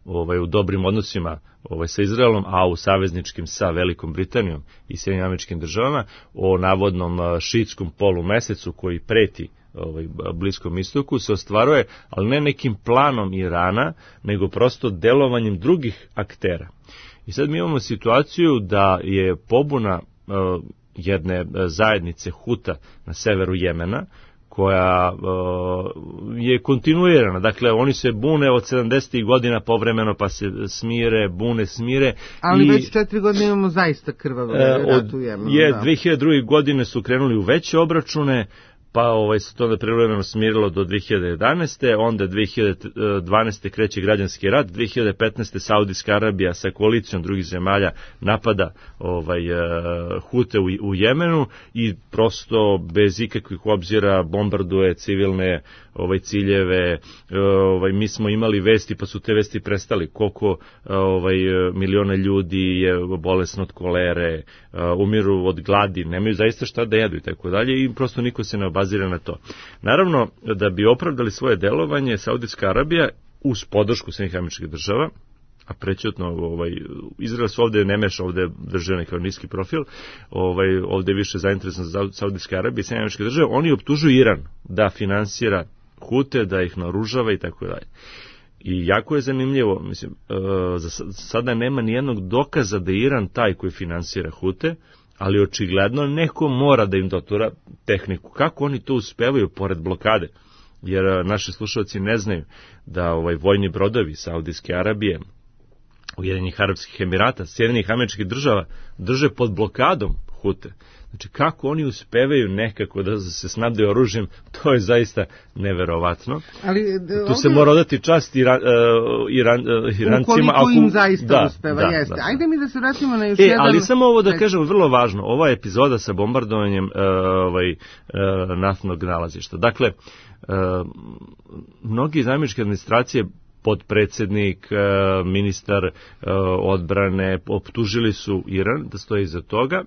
ovaj, u dobrim odnosima ovaj, sa Izraelom, a u savezničkim sa Velikom Britanijom i Sjedinjenim Američkim Državama, o navodnom šiitskom polumesecu koji preti ovaj, Bliskom istoku, se ostvaruje, ali ne nekim planom Irana, nego prosto delovanjem drugih aktera. I sad mi imamo situaciju da je pobuna uh, jedne zajednice Huta na severu Jemena, koja uh, je kontinuirana. Dakle, oni se bune od sedamdesetih godina povremeno, pa se smire, bune, smire. Ali i, već četiri godine imamo zaista krvavo rat u Jemenu. Je, da. dve hiljade druge. godine su krenuli u veće obračune, pa ovaj, se to onda privremeno smirilo do dve hiljade jedanaeste. Onda dve hiljade dvanaeste. kreće građanski rat, dve hiljade petnaeste. Saudijska Arabija sa koalicijom drugih zemalja napada ovaj, uh, Hute u, u Jemenu i prosto bez ikakvih obzira bombarduje civilne ovaj, ciljeve. Ovaj, mi smo imali vesti, pa su te vesti prestali. Koliko ovaj, miliona ljudi je bolesno od kolere, uh, umiru od gladi, nemaju zaista šta da jedu i tako dalje, i prosto niko se ne obazira na to. Naravno, da bi opravdali svoje delovanje, Saudijska Arabija uz podršku Sjedinjenih Američkih Država, a prećutno ovaj, Izrael se ovde ne meša, ovde drže neki niski profil, ovaj, ovde je više zainteresan za Saudijske Arabije i Sjedinjene Američke Države, oni optužuju Iran da finansira Hute, da ih naoružava i tako dalje. I jako je zanimljivo, mislim, uh, za sada nema nijednog dokaza da je Iran taj koji finansira Hute, ali očigledno neko mora da im dotura tehniku. Kako oni to uspevaju pored blokade? Jer naši slušalci ne znaju da ovaj vojni brodovi Saudijske Arabije, Ujedinjenih Arapskih Emirata, Sjedinjenih Američkih Država drže pod blokadom Hute. Znači, kako oni uspevaju nekako da se snabdeju oružjem, to je zaista neverovatno. Ali, tu ovdje... se mora odati čast Iran, uh, Iran, uh, Irancima. Ukoliko im zaista da, uspeva, da, jeste. Da, da. Ajde mi da se vratimo na još e, jedan... Ali samo ovo da kažem, vrlo važno, ova epizoda sa bombardovanjem uh, ovaj, uh, naftnog nalazišta. Dakle, uh, mnogi iz američke administracije, podpredsednik, ministar odbrane, optužili su Iran da stoji iza toga,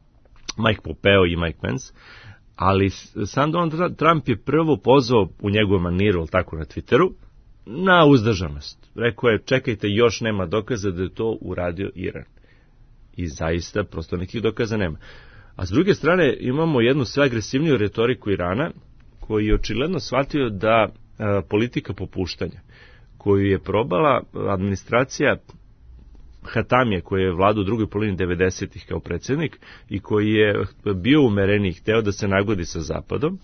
Mike Pompeo i Mike Pence, ali sam Donald Trump je prvo pozvao u njegovu maniru, tako na Twitteru, na uzdržanost. Rekao je, čekajte, još nema dokaza da je to uradio Iran. I zaista, prosto nekih dokaza nema. A s druge strane, imamo jednu sve agresivniju retoriku Irana, koji je očigledno shvatio da a, politika popuštanja, koju je probala administracija Hatamije, koji je vladao u drugoj polovini devedesetih kao predsjednik i koji je bio umereniji, hteo da se nagodi sa Zapadom,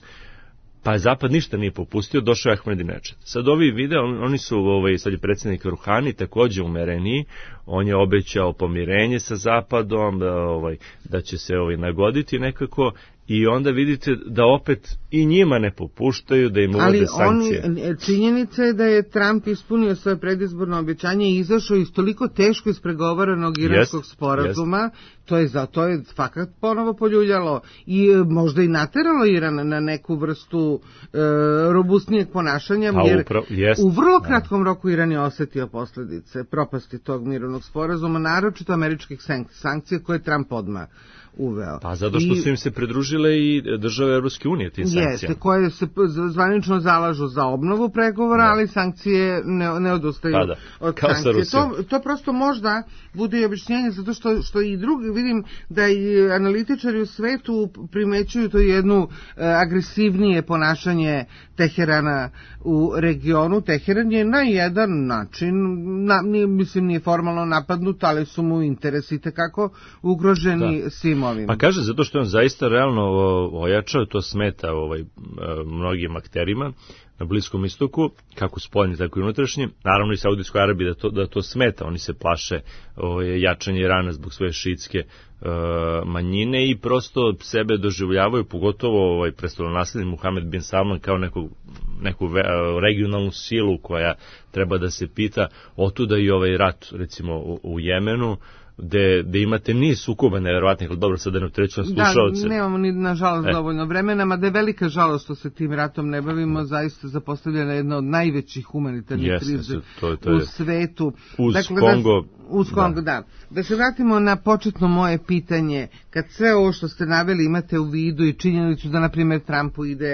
pa Zapad ništa nije popustio, došao je Ahmadinečad. Sad ovi vide, oni su, ovaj, sad je predsjednik Ruhani, takođe umereniji, on je obećao pomirenje sa Zapadom, da, ovaj, da će se ovaj, nagoditi nekako, i onda vidite da opet i njima ne popuštaju, da im uvode sankcije. Ali činjenica je da je Trump ispunio svoje predizborno obećanje i izašao iz toliko teško ispregovaranog iranskog yes, sporazuma, yes. to je zato je fakat ponovo poljuljalo i možda i nateralo Iran na neku vrstu e, robustnijeg ponašanja, pa, jer upravo, yes, u vrlo kratkom roku Iran je osetio posljedice propasti tog mirovnog sporazuma, naročito američkih sankcija koje je Trump odmah uveo. Pa zato što I, su im se pridružile i države Europske unije tim sankcijama. Jeste, koje se zvanično zalažu za obnovu pregovora, da. ali sankcije ne, ne odustaju pa da. od Kao sankcije. To, to prosto možda bude i objašnjenje, zato što, što i drugi, vidim da i analitičari u svetu primećuju to jednu e, agresivnije ponašanje Teherana u regionu. Teheran je na jedan način, na, nije, mislim nije formalno napadnut, ali su mu interesi tekako ugroženi da. svim ovim. Pa kaže, zato što on zaista realno ojačao, to smeta ovaj, mnogim akterima na Bliskom istoku, kako spoljni, tako i unutrašnji. Naravno i Saudijskoj Arabiji da to, da to smeta, oni se plaše ovaj, jačanje Irana zbog svoje šiitske uh, manjine i prosto sebe doživljavaju, pogotovo ovaj, prestolonaslednik Muhamed bin Salman kao neku, neku ve, regionalnu silu koja treba da se pita, otuda i ovaj rat recimo u, u Jemenu, gde, gde imate niz sukoba nevjerovatnih, ali dobro, sada ne utrećujem slušalce. Da, nemamo ni nažalost e. dovoljno vremena, ma da je velika žalost što se tim ratom ne bavimo, zaista zapostavljena jedna od najvećih humanitarnih yes, krize to, to u svetu. Uz dakle, Kongo. Da, uz Kongo, da. da. Da se vratimo na početno moje pitanje, kad sve ovo što ste naveli imate u vidu i činjenicu da, na primjer, Trumpu ide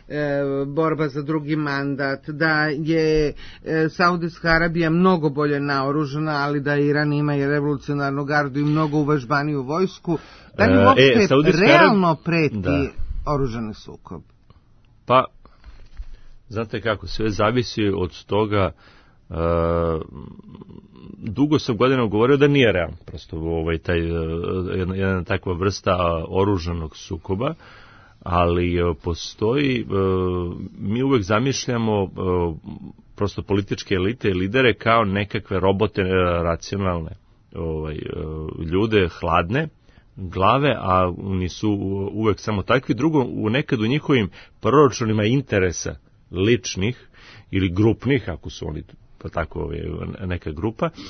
borba za drugi mandat, da je Saudijska Arabija mnogo bolje naoružana, ali da Iran ima i revolucionarnu gardu i mnogo uvežbaniju vojsku. Da li uopšte e, realno preti da. oružani sukob? Pa, znate kako, sve zavisi od toga. Uh, dugo sam godina govorio da nije realno, prosto ovaj, taj, jedna, jedna takva vrsta oružanog sukoba, ali uh, postoji, uh, mi uvek zamišljamo uh, prosto političke elite i lidere kao nekakve robote uh, racionalne, ovaj, uh, ljude hladne glave, a oni su uvek samo takvi. Drugo, u nekad u njihovim proračunima interesa ličnih ili grupnih, ako su oni pa tako neka grupa, e,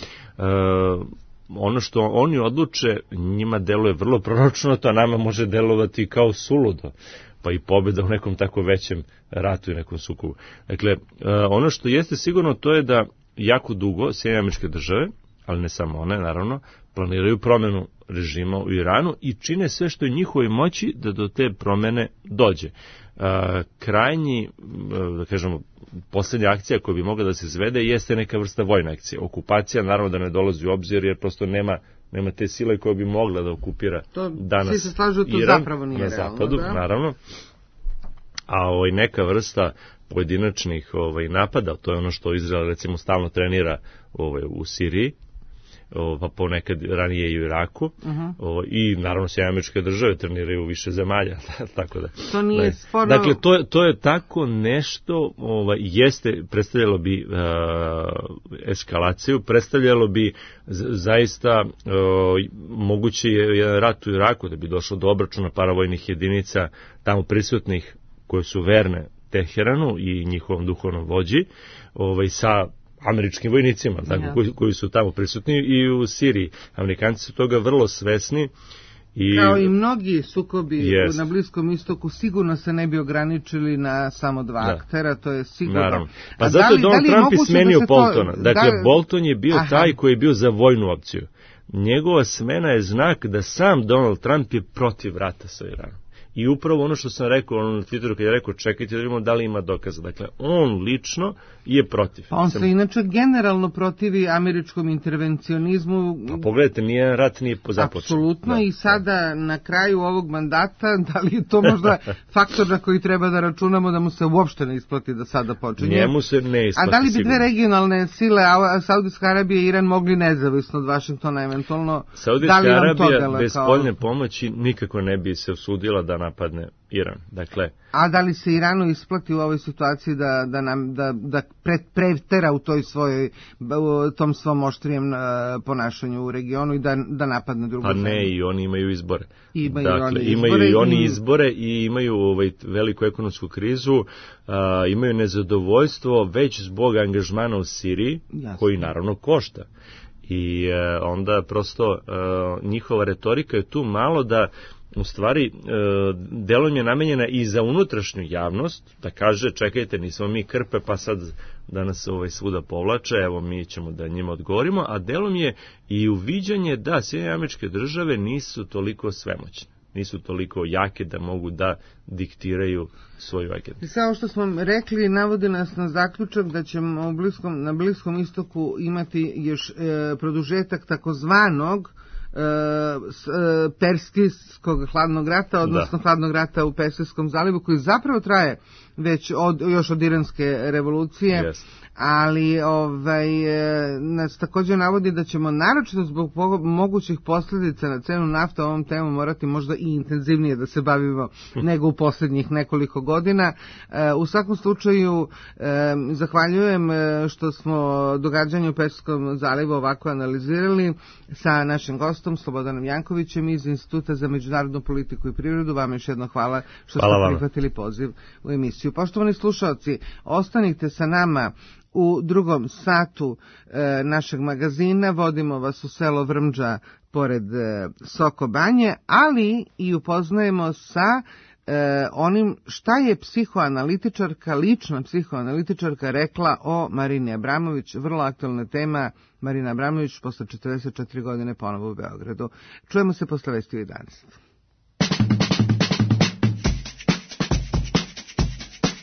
ono što oni odluče njima deluje vrlo proročno, to nama može delovati kao suludo, pa i pobjeda u nekom tako većem ratu i nekom sukobu. Dakle, e, ono što jeste sigurno to je da jako dugo Sjedinjene Američke Države, ali ne samo one, naravno, planiraju promjenu režima u Iranu i čine sve što je u njihovoj moći da do te promjene dođe. Uh, krajnji, uh, da kažemo, posljednja akcija koja bi mogla da se izvede jeste neka vrsta vojne akcije. Okupacija naravno da ne dolazi u obzir jer prosto nema, nema te sile koja bi mogla da okupira to, danas svi se slažu, to Iran zapravo nije na realno, zapadu, da? naravno. A ovaj, neka vrsta pojedinačnih ovaj, napada, to je ono što Izrael recimo stalno trenira ovaj, u Siriji, O, pa ponekad ranije i u Iraku, uh-huh. o, i naravno Sjedinjene Američke Države treniraju više zemalja, tako da. To nije sporno. Dakle, to je, to je tako nešto, ovaj, jeste, predstavljalo bi uh, eskalaciju, predstavljalo bi z- zaista uh, moguće je rat u Iraku, da bi došlo do obračuna paravojnih jedinica tamo prisutnih koje su verne Teheranu i njihovom duhovnom vođi, ovaj, sa američkim vojnicima, tako, ja. koji, koji su tamo prisutni i u Siriji. Amerikanci su toga vrlo svesni. I, kao i mnogi sukobi yes. na Bliskom istoku sigurno se ne bi ograničili na samo dva da. aktera, to je sigurno. Naravno. Pa a zato da li, je Donald da Trump ismenio da Boltona. To, dakle, da, Bolton je bio Aha. taj koji je bio za vojnu opciju. Njegova smena je znak da sam Donald Trump je protiv rata sa Iranom. I upravo ono što sam rekao ono na Twitteru kad je rekao čekajte da vidimo da li ima dokaza. Dakle, on lično je protiv. Pa on se sam... inače generalno protivi američkom intervencionizmu. Pa pogledajte, nijedan rat nije započeo. Apsolutno da. I sada na kraju ovog mandata, da li je to možda faktor na koji treba da računamo da mu se uopšte ne isplati da sada počinje? Njemu se ne isplati. A da li bi sigurno. dve regionalne sile, Saudijska Arabija i Iran, mogli nezavisno od Vašingtona eventualno? Saudijska da Arabija bez kao... spoljne pomoći nikako ne bi se usudila da napadne Iran. Dakle, a da li se Iranu isplati u ovoj situaciji da da nam da da pretera u toj svojoj u tom svom oštrijem uh, ponašanju u regionu i da da napadne drugu zemlju? A ne, i oni imaju izbore. Imaju dakle, oni imaju izbore i oni i... izbore i imaju ovaj veliku ekonomsku krizu, uh, imaju nezadovoljstvo već zbog angažmana u Siriji, Jasne. koji naravno košta. I uh, onda prosto uh, njihova retorika je tu malo da u stvari e, delom je namenjena i za unutrašnju javnost, da kaže čekajte nismo mi krpe pa sad da nas ovaj svuda povlače, evo mi ćemo da njima odgovorimo, a delom je i uviđanje da Sjedinjene Američke Države nisu toliko svemoćne, nisu toliko jake da mogu da diktiraju svoju agendu. I sve što smo rekli navodi nas na zaključak da ćemo u bliskom, na Bliskom istoku imati još e, produžetak takozvanog Persijskog hladnog rata, odnosno da. hladnog rata u Persijskom zalivu, koji zapravo traje već od, još od Iranske revolucije, yes. ali ovaj, nas također navodi da ćemo naročito zbog mogućih posljedica na cenu nafta ovom temom morati možda i intenzivnije da se bavimo nego u posljednjih nekoliko godina. U svakom slučaju zahvaljujem što smo događanje u Persijskom zalivu ovako analizirali sa našim gostom Slobodanom Jankovićem iz Instituta za međunarodnu politiku i privredu. Vam još jedno hvala što hvala ste prihvatili poziv u emisiju. Poštovani slušalci, ostanite sa nama u drugom satu e, našeg magazina. Vodimo vas u selo Vrmđa pored e, Soko Banje, ali i upoznajemo sa e, onim šta je psihoanalitičarka, lična psihoanalitičarka rekla o Marini Abramović. Vrlo aktualna tema. Marina Abramović posle četrdeset četiri godine ponovo u Beogradu. Čujemo se posle vesti u jedanaest.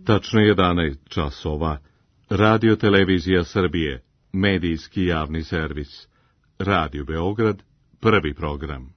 Tačno jedanaest časova. Radio Televizija Srbije, medijski javni servis. Radio Beograd, prvi program.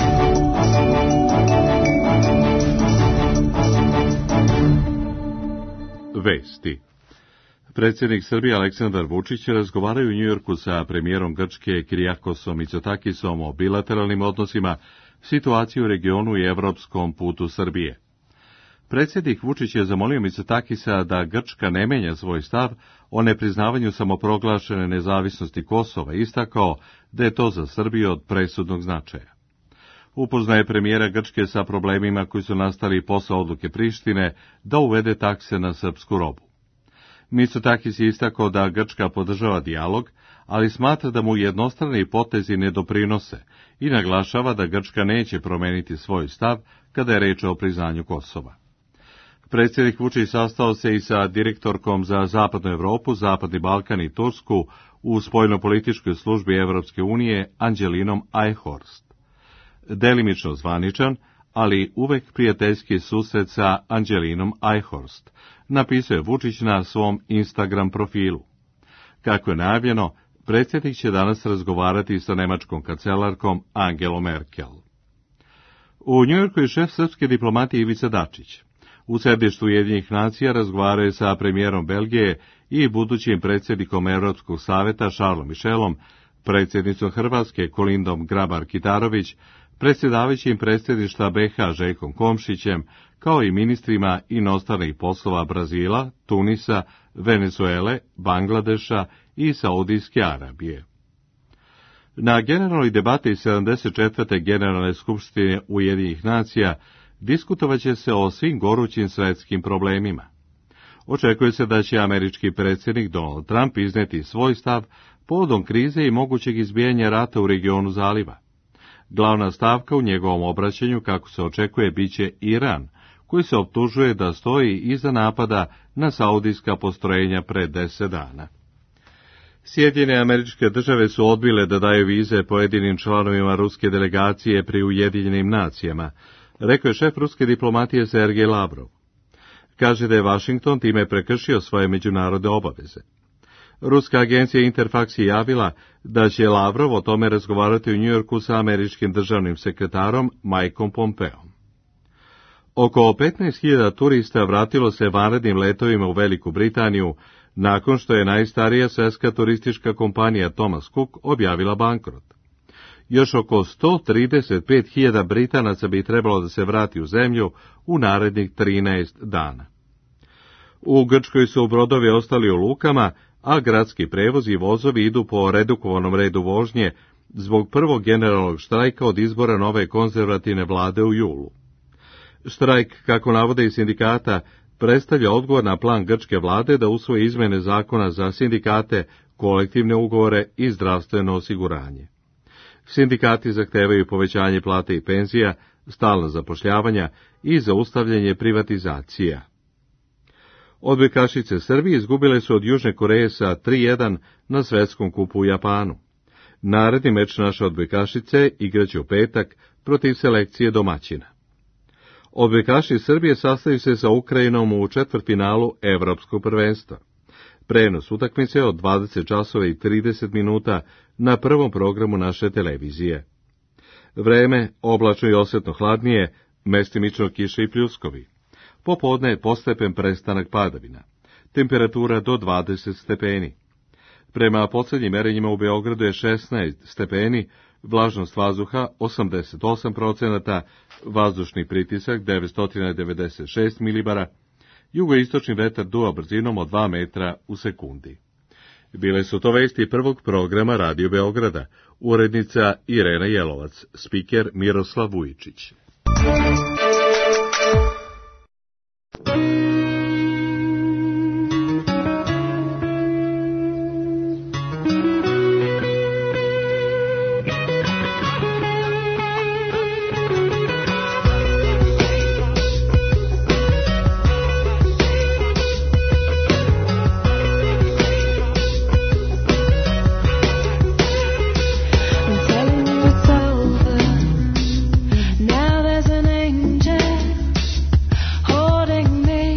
Vesti. Predsjednik Srbije Aleksandar Vučić razgovaraju u Njujorku sa premijerom Grčke Kirijakosom Mitsotakisom o bilateralnim odnosima, situaciji u regionu i evropskom putu Srbije. Predsjednik Vučić je zamolio Mitsotakisa da Grčka ne menja svoj stav o nepriznavanju samoproglašene nezavisnosti Kosova, istakao da je to za Srbiju od presudnog značaja. Upoznaje premijera Grčke sa problemima koji su nastali posle odluke Prištine da uvede takse na srpsku robu. Mitsotakis je istakao da Grčka podržava dijalog, ali smatra da mu jednostrani potezi ne doprinose i naglašava da Grčka neće promeniti svoj stav kada je reč o priznanju Kosova. Predsjednik Vučić sastao se i sa direktorkom za Zapadnu Evropu, Zapadni Balkan i Tursku u spoljnopolitičkoj službi Evropske unije Anđelinom Eichhorst. Delimično zvaničan, ali uvek prijateljski susret sa Anđelinom Eichhorst, napisao je Vučić na svom Instagram profilu. Kako je najavljeno, predsjednik će danas razgovarati sa nemačkom kancelarkom Angelom Merkel. U Njujorku je šef srpske diplomatije Ivica Dačić. U sedištu Ujedinjenih nacija razgovarao je sa premijerom Belgije i budućim predsjednikom Evropskog saveta Charlesom Michelom, predsjednicom Hrvatske Kolindom Grabar-Kitarović, predsjedavajućim predsjedništva B iH Željkom Komšićem, kao i ministrima inostranih poslova Brazila, Tunisa, Venezuele, Bangladeša i Saudijske Arabije. Na generalnoj debati sedamdeset četvrte Generalne skupštine Ujedinjenih nacija diskutovaće se o svim gorućim svetskim problemima. Očekuje se da će američki predsjednik Donald Trump izneti svoj stav povodom krize i mogućeg izbijanja rata u regionu zaliva. Glavna stavka u njegovom obraćanju, kako se očekuje, biće Iran, koji se optužuje da stoji iza napada na saudijska postrojenja pre deset dana. Sjedinjene Američke Države su odbile da daju vize pojedinim članovima ruske delegacije pri Ujedinjenim nacijama, rekao je šef ruske diplomatije Sergej Lavrov. Kaže da je Vašington time prekršio svoje međunarodne obaveze. Ruska agencija Interfax je javila da će Lavrov o tome razgovarati u Njujorku sa američkim državnim sekretarom Mikeom Pompeom. Oko petnaest hiljada turista vratilo se vanrednim letovima u Veliku Britaniju nakon što je najstarija svetska turistička kompanija Thomas Cook objavila bankrot. Još oko sto trideset pet hiljada Britanaca bi trebalo da se vrati u zemlju u narednih trinaest dana. U Grčkoj su brodovi ostali u lukama, a gradski prevoz i vozovi idu po redukovanom redu vožnje zbog prvog generalnog štrajka od izbora nove konzervativne vlade u julu. Štrajk, kako navode iz sindikata, predstavlja odgovor na plan grčke vlade da usvoji izmene zakona za sindikate, kolektivne ugovore i zdravstveno osiguranje. Sindikati zahtevaju povećanje plate i penzija, stalna zapošljavanja i zaustavljanje privatizacija. Odbojkašice Srbije izgubile su od Južne Koreje sa tri jedan na svetskom kupu u Japanu. Naredni meč naše odbojkašice igraće u petak protiv selekcije domaćina. Odbojkaši Srbije sastaju se sa Ukrajinom u četvrtfinalu Evropskog prvenstva. Prenos utakmice od dvadeset časova i trideset minuta na prvom programu naše televizije. Vreme oblačno i osjetno hladnije, mestimično kiše i pljuskovi. Popodne postepen prestanak padavina. Temperatura do dvadeset stepeni. Prema posljednjim merenjima u Beogradu je šesnaest stepeni, vlažnost vazduha osamdeset osam procenata, vazdušni pritisak devetsto devedeset šest milibara, jugoistočni vetar duva brzinom od dva metra u sekundi. Bile su to vesti prvog programa Radio Beograda, urednica Irena Jelovac, spiker Miroslav Vujičić. Now there's an angel holding me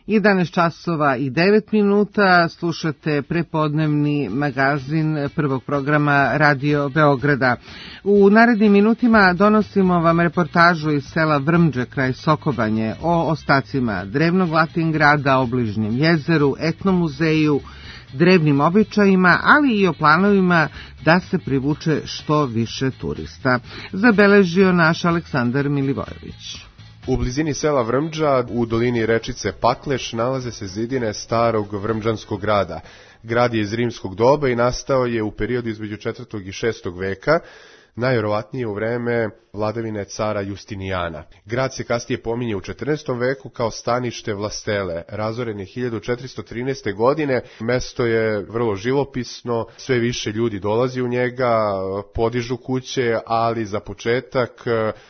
jedanaest časova i devet minuta slušate prepodnevni magazin prvog programa Radio Beograda. U narednim minutima donosimo vam reportažu iz sela Vrmđe kraj Sokobanje o ostacima drevnog Latingrada, obližnjem jezeru, etnomuzeju, drevnim običajima, ali i o planovima da se privuče što više turista. Zabeležio naš Aleksandar Milivojević. U blizini sela Vrmđa, u dolini rečice Pakleš, nalaze se zidine starog vrmđanskog grada. Grad je iz rimskog doba i nastao je u periodu između četvrtog i šestog veka, najvjerovatnije u vreme vladavine cara Justinijana. Grad se kasnije pominje u četrnaestom veku kao stanište Vlastele. Razoren je hiljadu četiristo trinaeste. godine, mesto je vrlo živopisno, sve više ljudi dolazi u njega, podižu kuće, ali za početak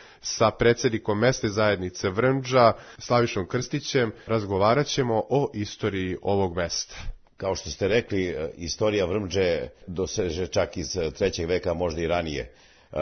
sa predsjednikom mesne zajednice Vrmđa, Slavišom Krstićem, razgovarat ćemo o istoriji ovog mesta. Kao što ste rekli, istorija Vrmđe doseže čak iz trećeg veka, možda i ranije.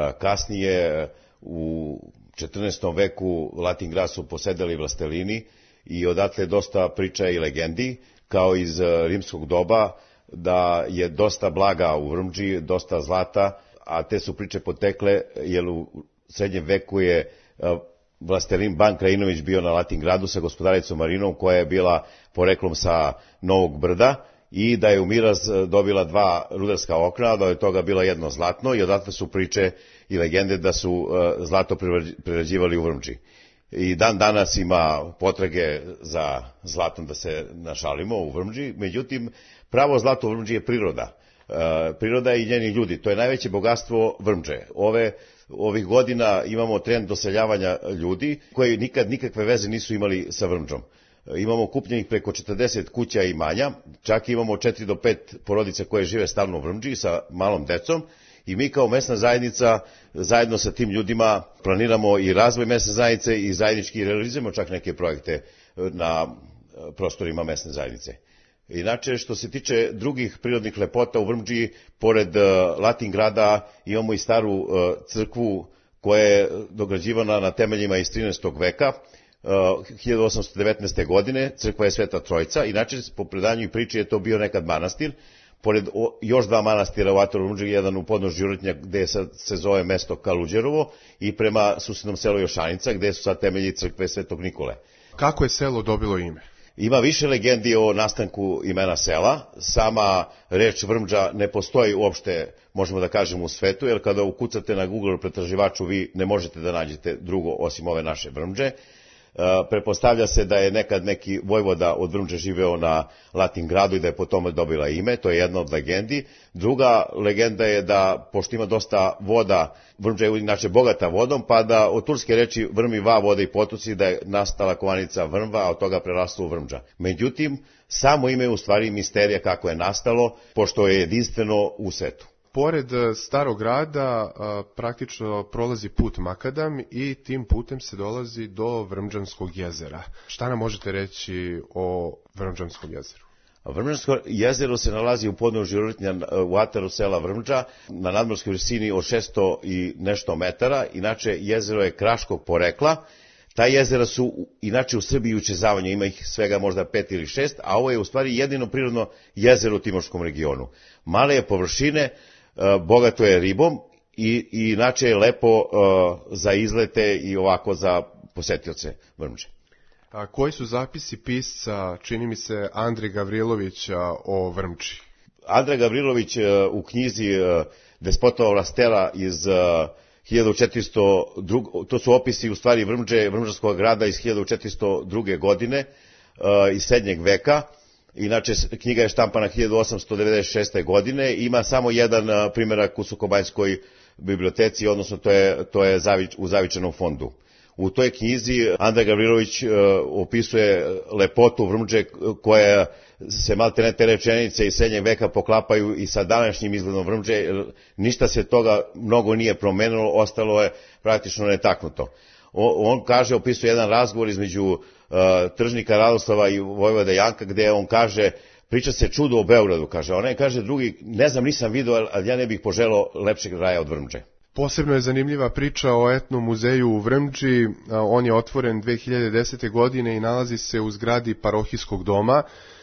Kasnije, u četrnaestom veku, Latingrad su posedali Vlastelini i odatle dosta priča i legendi, kao iz rimskog doba, da je dosta blaga u Vrmđi, dosta zlata, a te su priče potekle, jer u srednjem veku je Vlastelin Ban Krajinović bio na Latingradu sa gospodaricom Marinom, koja je bila poreklom sa Novog Brda, i da je u miraz dobila dva rudarska okna, da je toga bilo jedno zlatno, i odatle su priče i legende da su zlato prerađivali u Vrmđi. I dan danas ima potrage za zlatom, da se našalimo, u Vrmđi, međutim, pravo zlato u Vrmđi je priroda. Priroda i njeni ljudi, to je najveće bogatstvo Vrmđe. Ove Ovih godina imamo trend doseljavanja ljudi koji nikad nikakve veze nisu imali sa Vrmđom. Imamo kupljenih preko četrdeset kuća i imanja, čak imamo četiri do pet porodica koje žive stalno u Vrmđi sa malom decom, i mi kao mesna zajednica zajedno sa tim ljudima planiramo i razvoj mesne zajednice i zajednički realizujemo čak neke projekte na prostorima mesne zajednice. Inače, što se tiče drugih prirodnih lepota u Vrmđi, pored Latingrada imamo i staru crkvu koja je dograđivana na temeljima iz trinaestog veka, hiljadu osamsto devetnaeste. godine, crkva je Sveta Trojca. Inače, po predanju i priči je to bio nekad manastir, pored još dva manastira u Atoru Vrmđi, jedan u podnožju Žurtnja gde se zove mesto Kaluđerovo, i prema susednom selu Jošanica gde su sad temelji crkve Svetog Nikole. Kako je selo dobilo ime? Ima više legendi o nastanku imena sela. Sama reč Vrmđa ne postoji uopšte, možemo da kažemo, u svetu, jer kada ukucate na Google pretraživaču vi ne možete da nađete drugo osim ove naše Vrmđe. Pretpostavlja se da je nekad neki vojvoda od Vrmđe živeo na Latingradu i da je po tome dobila ime, to je jedna od legendi. Druga legenda je da, pošto ima dosta voda, Vrmđa je inače bogata vodom, pa da od turske reči vrmi va, voda i potoci, da je nastala kovanica Vrmva, a od toga preraslo u Vrmđa. Međutim, samo ime je u stvari misterija kako je nastalo, pošto je jedinstveno u svetu. Pored starog grada praktično prolazi put Makadam i tim putem se dolazi do Vrmđanskog jezera. Šta nam možete reći o Vrmđanskom jezeru? Vrmđansko jezero se nalazi u podnožju Žurtnja u ataru sela Vrmđa na nadmorskoj visini od šesto i nešto metara. Inače, jezero je kraškog porekla. Ta jezera su inače u Srbiji u čezavanju, ima ih svega možda pet ili šest, a ovo je u stvari jedino prirodno jezero u Timorskom regionu. Male je površine, bogato je ribom i, i inače je lepo uh, za izlete i ovako za posetioce Vrmđe. A koji su zapisi pisca, čini mi se, Andre Gavrilovića o Vrmđi? Andre Gavrilović uh, u knjizi uh, Despotova Vlastela iz uh, hiljadu četiristo druge. To su opisi u stvari Vrmđe, Vrmđanskog grada iz hiljadu četiristo druge. godine, uh, iz srednjeg veka. Inače, knjiga je štampana hiljadu osamsto devedeset šeste. godine, ima samo jedan primjerak u Sokobanjskoj biblioteci, odnosno to je, to je zavič, u Zavičanom fondu. U toj knjizi Andrej Gavrilović uh, opisuje lepotu Vrmđe koja se maltene te rečenice iz srednjeg veka poklapaju i sa današnjim izgledom Vrmđe. Ništa se toga mnogo nije promenilo, ostalo je praktično netaknuto. O, on kaže, opisuje jedan razgovor između uh, tržnika Radoslava i vojvoda Janka, gde on kaže, priča se čudo o Beogradu, kaže. Ona je kaže drugi, ne znam, nisam vidio, ali ja ne bih poželao lepšeg raja od Vrmđe. Posebno je zanimljiva priča o etno muzeju u Vrmđi. On je otvoren dve hiljade desete. godine i nalazi se u zgradi parohijskog doma.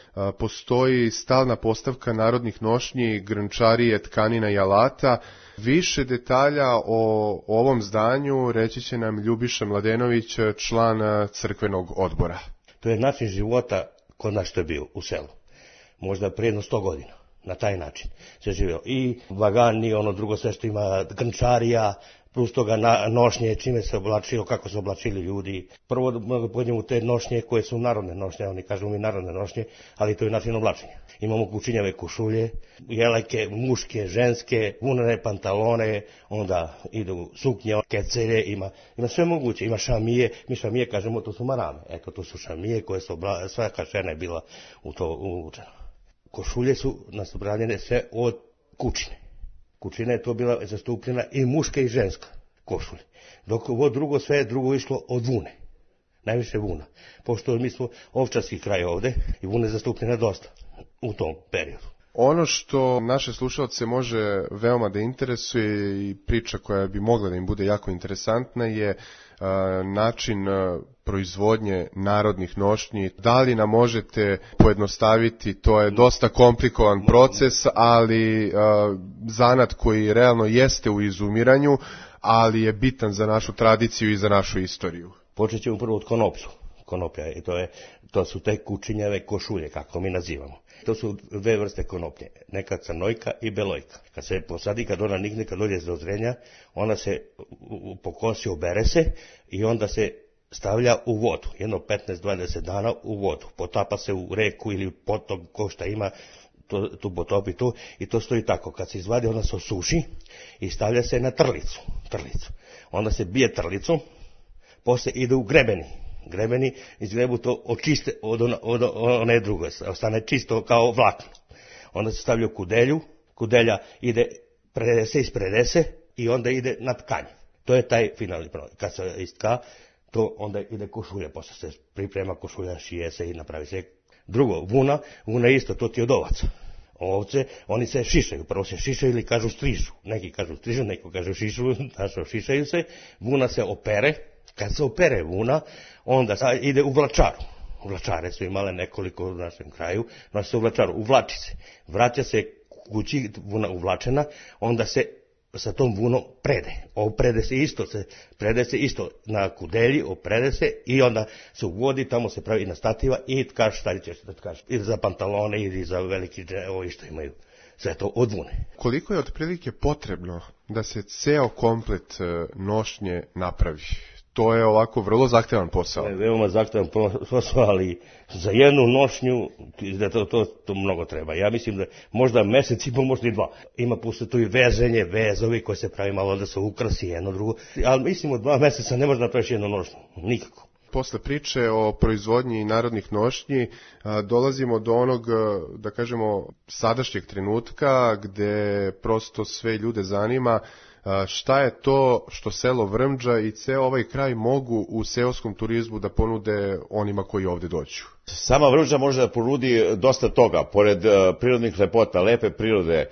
Postoji stalna postavka narodnih nošnji, grnčarije, tkanina i alata. Više detalja o ovom zdanju reći će nam Ljubiša Mladenović, član crkvenog odbora. To je način života kod nas što je bio u selu. Možda prije jedno sto godina. Na taj način se živio. I vagani, ono drugo sve što ima, grnčarija, plus toga na, nošnje, čime se oblačilo, kako se oblačili ljudi. Prvo da pođemo u te nošnje koje su narodne nošnje, oni kažu mi narodne nošnje, ali to je način oblačenja. Imamo kučinjave košulje, jeleke, muške, ženske, vunene pantalone, onda idu suknje, kecelje, ima, ima sve moguće, ima šamije, mi šamije kažemo to su marame, eto to su šamije koje su obla, svaka žena je bila u to uvučena. Košulje su napravljene sve od kučine. Kučina je to bila zastupljena i muška i ženska košulje. Dok ovo drugo, sve je drugo išlo od vune. Najviše vuna. Pošto mi smo ovčarski kraj ovde i vune zastupljene dosta u tom periodu. Ono što naše slušalce može veoma da interesuje i priča koja bi mogla da im bude jako interesantna je a, način a, proizvodnje narodnih nošnji. Da li nam možete pojednostaviti, to je dosta komplikovan proces, ali a, zanat koji realno jeste u izumiranju, ali je bitan za našu tradiciju i za našu istoriju. Počet ćemo prvo od konoplju. Konoplja, i to, je, to su te kučinjave košulje, kako mi nazivamo. To su dve vrste konoplje, neka crnojka i belojka. Kad se posadi, kad ona nikne, kad dođe do zrenja, ona se po kosi obere se i onda se stavlja u vodu, jedno petnaest do dvadeset dana u vodu. Potapa se u reku ili potok, ko šta ima, to, tu potopi tu i to stoji tako. Kad se izvadi, ona se osuši i stavlja se na trlicu. trlicu. Onda se bije trlicu, posle ide u grebeni. Grebeni izgrebu to očiste od, ona, od one druge, ostane čisto kao vlakno. Onda se stavlja u kudelju, kudelja ide predese ispredese i onda ide na tkanje. To je taj finalni produkt. Kad se istka, to onda ide košulja, posle se priprema košulja, šije se i napravi se. Drugo, vuna, vuna isto, to ti od ovaca. Ovce, oni se šišaju, prvo se šišaju ili kažu strižu. Neki kažu strižu, neki kažu šišu, znači šišaju se, vuna se opere. Kad se opere vuna, onda ide u vlačaru. Vlačare su imale nekoliko u našem kraju, nosi se u vlačaru, uvlači se. Vraća se kući vuna uvlačena, onda se sa tom vunom prede. Oprede se isto, se, prede se isto na kudelji, oprede se i onda se uvodi, tamo se pravi na stativa i tkaš, šta ćeš da tkaš, ili za pantalone ili za veliki ovi što imaju. Sve to od vune. Koliko je otprilike potrebno da se ceo komplet nošnje napravi? To je ovako vrlo zahtevan posao. To je veoma zahtevan posao, ali za jednu nošnju da to, to, to mnogo treba. Ja mislim da možda mesec i po, možda i dva. Ima posle tu i vezenje, vezovi koji se pravi malo da se ukrasi jedno drugo. Ali mislim od dva meseca ne može da napraviš jednu nošnju. Nikako. Posle priče o proizvodnji narodnih nošnji dolazimo do onog, da kažemo, sadašnjeg trenutka gde prosto sve ljude zanima šta je to što selo Vrmđa i ceo ovaj kraj mogu u seoskom turizmu da ponude onima koji ovde dođu. Sama Vrmđa može da ponudi dosta toga, pored prirodnih lepota, lepe prirode,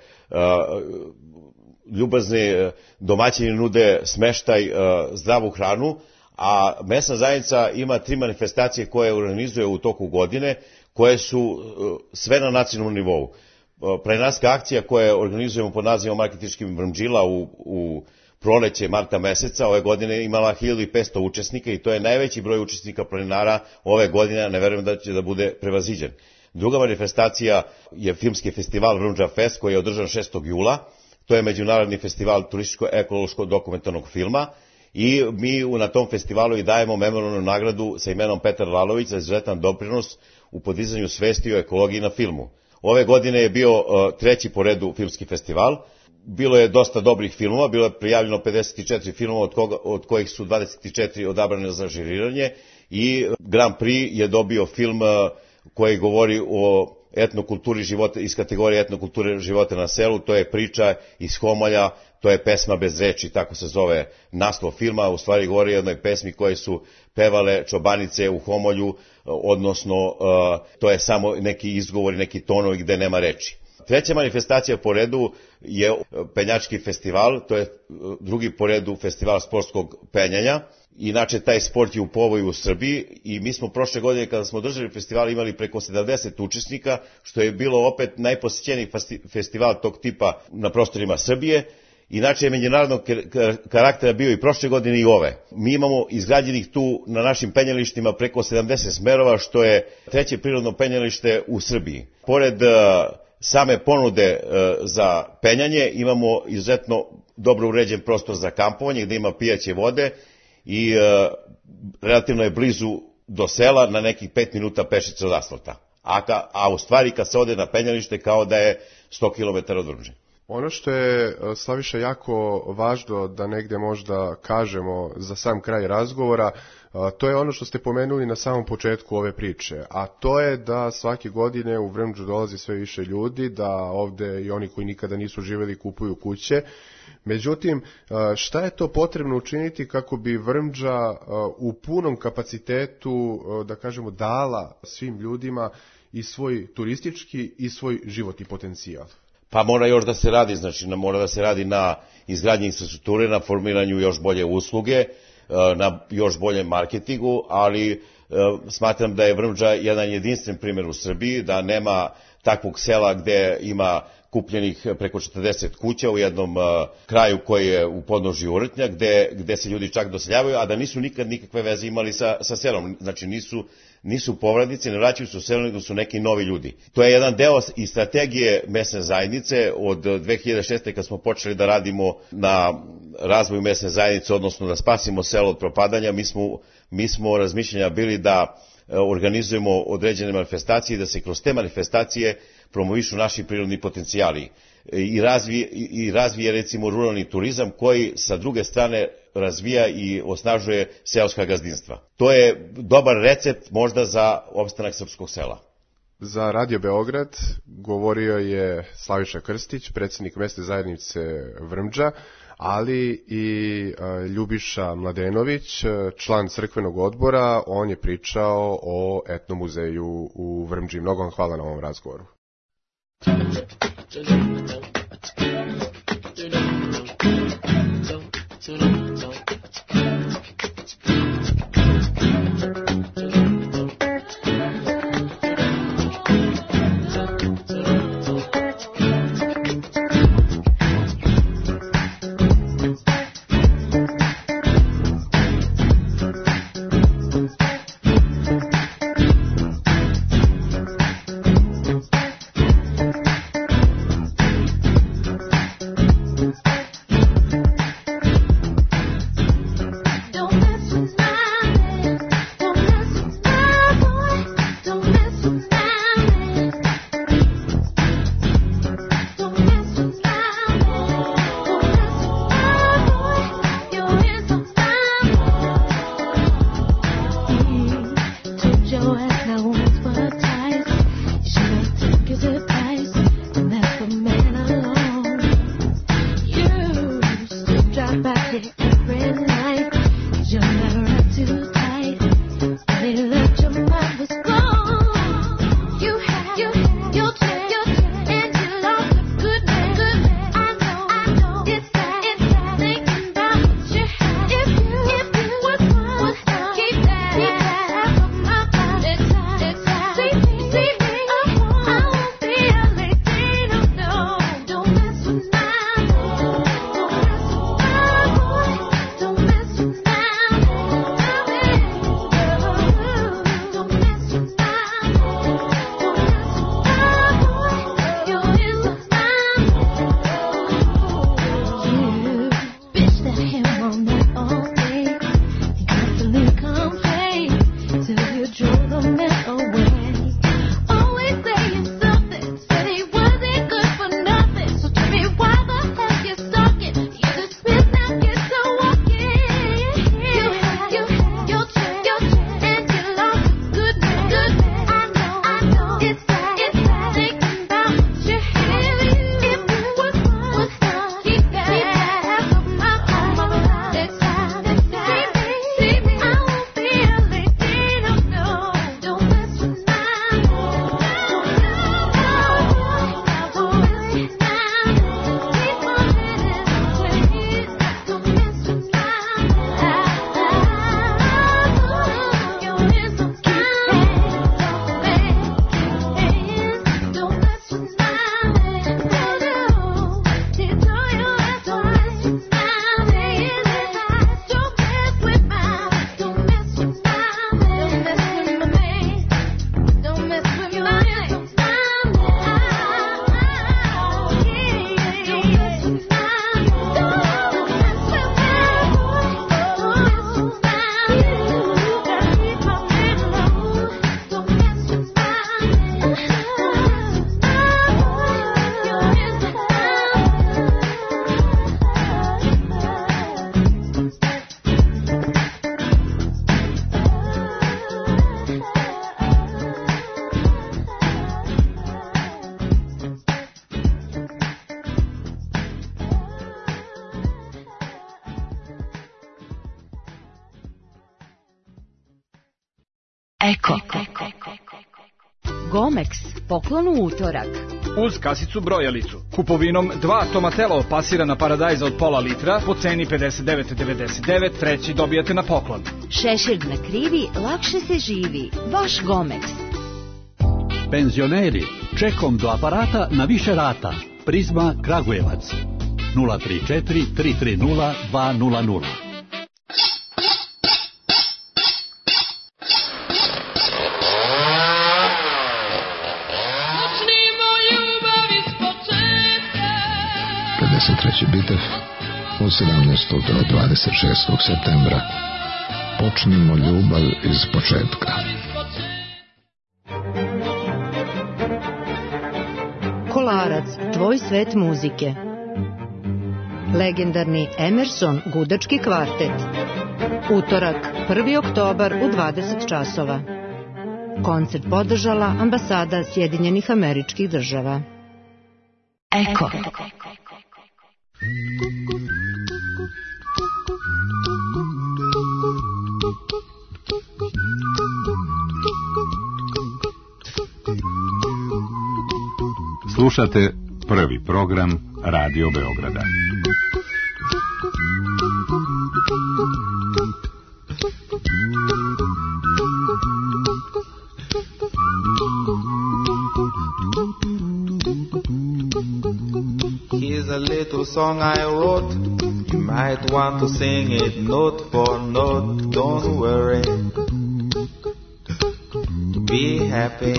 ljubazni domaćini nude smeštaj, zdravu hranu, a mesna zajednica ima tri manifestacije koje organizuje u toku godine, koje su sve na nacionalnom nivou. Plenarska akcija koju organizujemo pod nazivom Marketinškim Vrmđila u, u proleće marta meseca ove godine imala hiljadu petsto učesnika i to je najveći broj učesnika plenara ove godine, ne verujem da će da bude prevaziđen. Druga manifestacija je filmski festival Vrmđa Fest koji je održan šestog jula. To je međunarodni festival turističko-ekološko-dokumentarnog filma i mi na tom festivalu i dajemo memorijalnu nagradu sa imenom Petar Lalović za izuzetan doprinos u podizanju svesti o ekologiji na filmu. Ove godine je bio uh, treći po redu filmski festival. Bilo je dosta dobrih filmova, bilo je prijavljeno pedeset četiri filmova, od, koga, od kojih su dvadeset četiri odabrane za žiriranje i Grand Prix je dobio film uh, koji govori o etnokulturi života, iz kategorije etnokulture života na selu, to je priča iz Homolja, to je pesma bez reči, tako se zove naslov filma, u stvari govori o jednoj pesmi koje su pevale čobanice u Homolju, odnosno uh, to je samo neki izgovor, neki tonovi gde nema reči. Treća manifestacija po redu je penjački festival, to je drugi po redu festival sportskog penjanja. Inače, taj sport je u povoju u Srbiji i mi smo prošle godine kada smo držali festival imali preko sedamdeset učesnika, što je bilo opet najposjećeniji festival tog tipa na prostorima Srbije. Inače je međunarodnog karaktera bio i prošle godine i ove. Mi imamo izgrađenih tu na našim penjalištima preko sedamdeset smerova, što je treće prirodno penjalište u Srbiji. Pored same ponude za penjanje imamo izuzetno dobro uređen prostor za kampovanje gde ima pijaće vode i e, relativno je blizu do sela, na nekih pet minuta pešice od asfalta. A, ka, a u stvari kad se ode na penjalište kao da je sto kilometara od Vrmže. Ono što je, Slaviša, jako važno da negde možda kažemo za sam kraj razgovora, to je ono što ste pomenuli na samom početku ove priče, a to je da svake godine u Vrmđu dolazi sve više ljudi, da ovde i oni koji nikada nisu živjeli kupuju kuće. Međutim, šta je to potrebno učiniti kako bi Vrmđa u punom kapacitetu, da kažemo, dala svim ljudima i svoj turistički i svoj životni potencijal? Pa mora još da se radi, znači mora da se radi na izgradnji infrastrukture, na formiranju još bolje usluge, na još boljem marketingu, ali smatram da je Vrmđa jedan jedinstven primjer u Srbiji, da nema takvog sela gde ima kupljenih preko četrdeset kuća u jednom uh, kraju koji je u podnožju Urtnja, gde, gde se ljudi čak doseljavaju, a da nisu nikad nikakve veze imali sa, sa selom. Znači nisu, nisu povratnici, ne vraćaju se u selo, nego su neki novi ljudi. To je jedan deo i strategije mesne zajednice od dve hiljade šeste. kad smo počeli da radimo na razvoju mesne zajednice, odnosno da spasimo selo od propadanja. Mi smo, mi smo razmišljanja bili da organizujemo određene manifestacije i da se kroz te manifestacije promovišu naši prirodni potencijali i razvije, i razvije recimo ruralni turizam koji sa druge strane razvija i osnažuje seoska gazdinstva. To je dobar recept možda za opstanak srpskog sela. Za Radio Beograd govorio je Slaviša Krstić, predsjednik mesne zajednice Vrmđa, ali i Ljubiša Mladenović, član crkvenog odbora. On je pričao o etnomuzeju u Vrmđi. Mnogo vam hvala na ovom razgovoru. Gomex, poklon u utorak. Uz kasicu brojalicu. Kupovinom dva Tomatelo pasirana paradajza od pola litra po ceni pedeset devet devedeset devet, treći dobijate na poklon. Šešir na krivi, lakše se živi. Vaš Gomex. Penzioneri, čekom do aparata na više rata. Prizma Kragujevac. nula tri četiri tri tri nula dva nula nula. pedeset treći bitev od sedamnaestog do dvadeset šestog septembra. Počnimo ljubav iz početka. Kolarac, tvoj svet muzike. Legendarni Emerson gudački kvartet. Utorak, prvi oktobar u dvadeset časova. Koncert podržala ambasada Sjedinjenih Američkih Država. Eko. Slušate prvi program Radio Beograda. Here's a little song I wrote. You might want to sing it note for note. Don't worry. Be happy.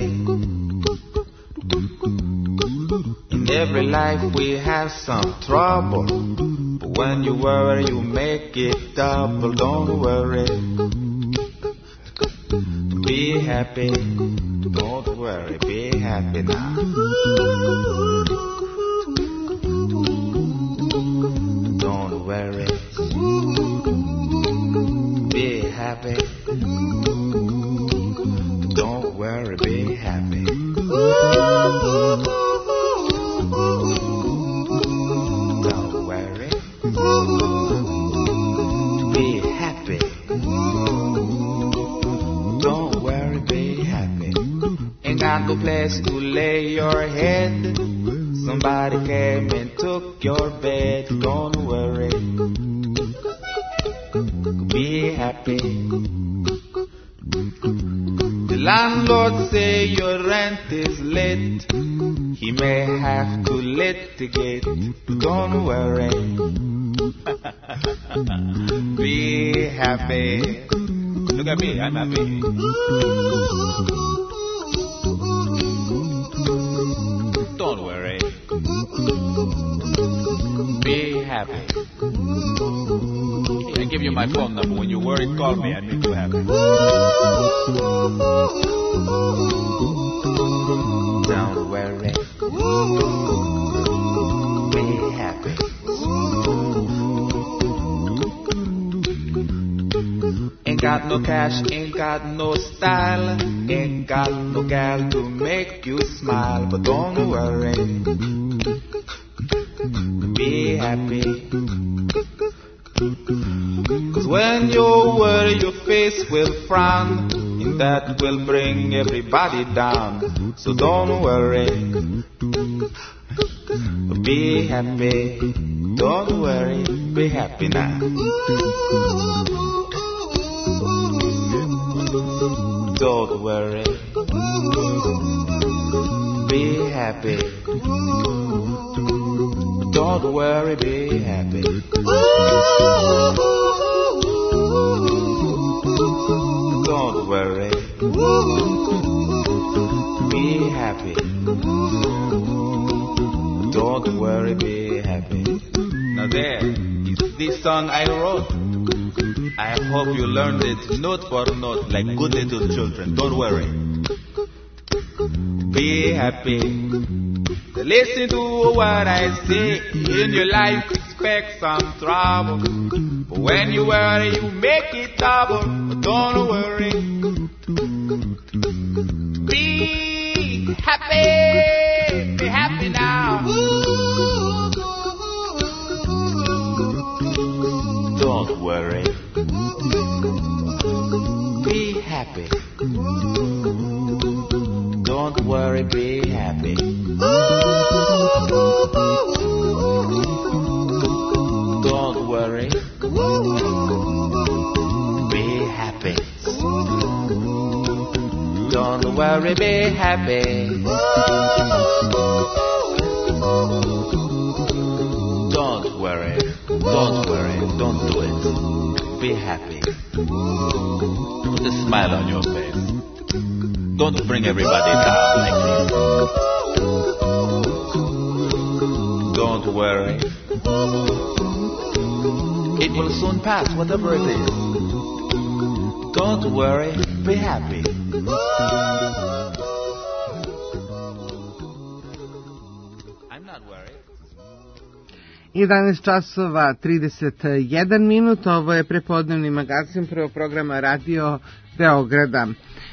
In every life we have some trouble, but when you worry you make it double. Don't worry. Be happy. Don't worry. Be happy now. Don't worry. Be happy. Don't worry. Be happy. Don't worry. Be happy. Don't worry. Be happy. Ain't got no place to lay your head. Somebody came and took your bed. Don't worry. Be happy. The landlord say your rent is late. He may have to litigate. Don't worry. Be happy. Look at me, I'm happy. Don't worry. Be happy. I give you my phone number. When you worry, call me. I make you happy. Don't worry. Be happy. Ain't got no cash, ain't got no style, ain't got no gal to make you smile, but don't worry. Be happy. Cause when you worry your face will frown, and that will bring everybody down. So don't worry. Be happy. Don't worry. Be happy now. Don't worry. Be happy. Don't worry, be happy. Don't worry. Be happy. Don't worry, be happy. Now there is this song I wrote. I hope you learned it note for note like good little children. Don't worry. Be happy. Listen to what I say. In your life expect some trouble, but when you worry you make it double. But don't worry. Be happy. Be happy now. Don't worry. Be happy. Don't Don't worry, be happy. Don't worry. Be happy. Don't worry, be happy. Don't worry. Don't worry. Don't do it. Be happy. Put a smile on your face. Don't bring everybody down like this. Don't worry. It will soon pass, whatever it is. Don't worry, be happy. I'm not worried. jedanaest časova trideset jedan minut, ovo je prepodnevni magazin prvog programa Radio Beograda.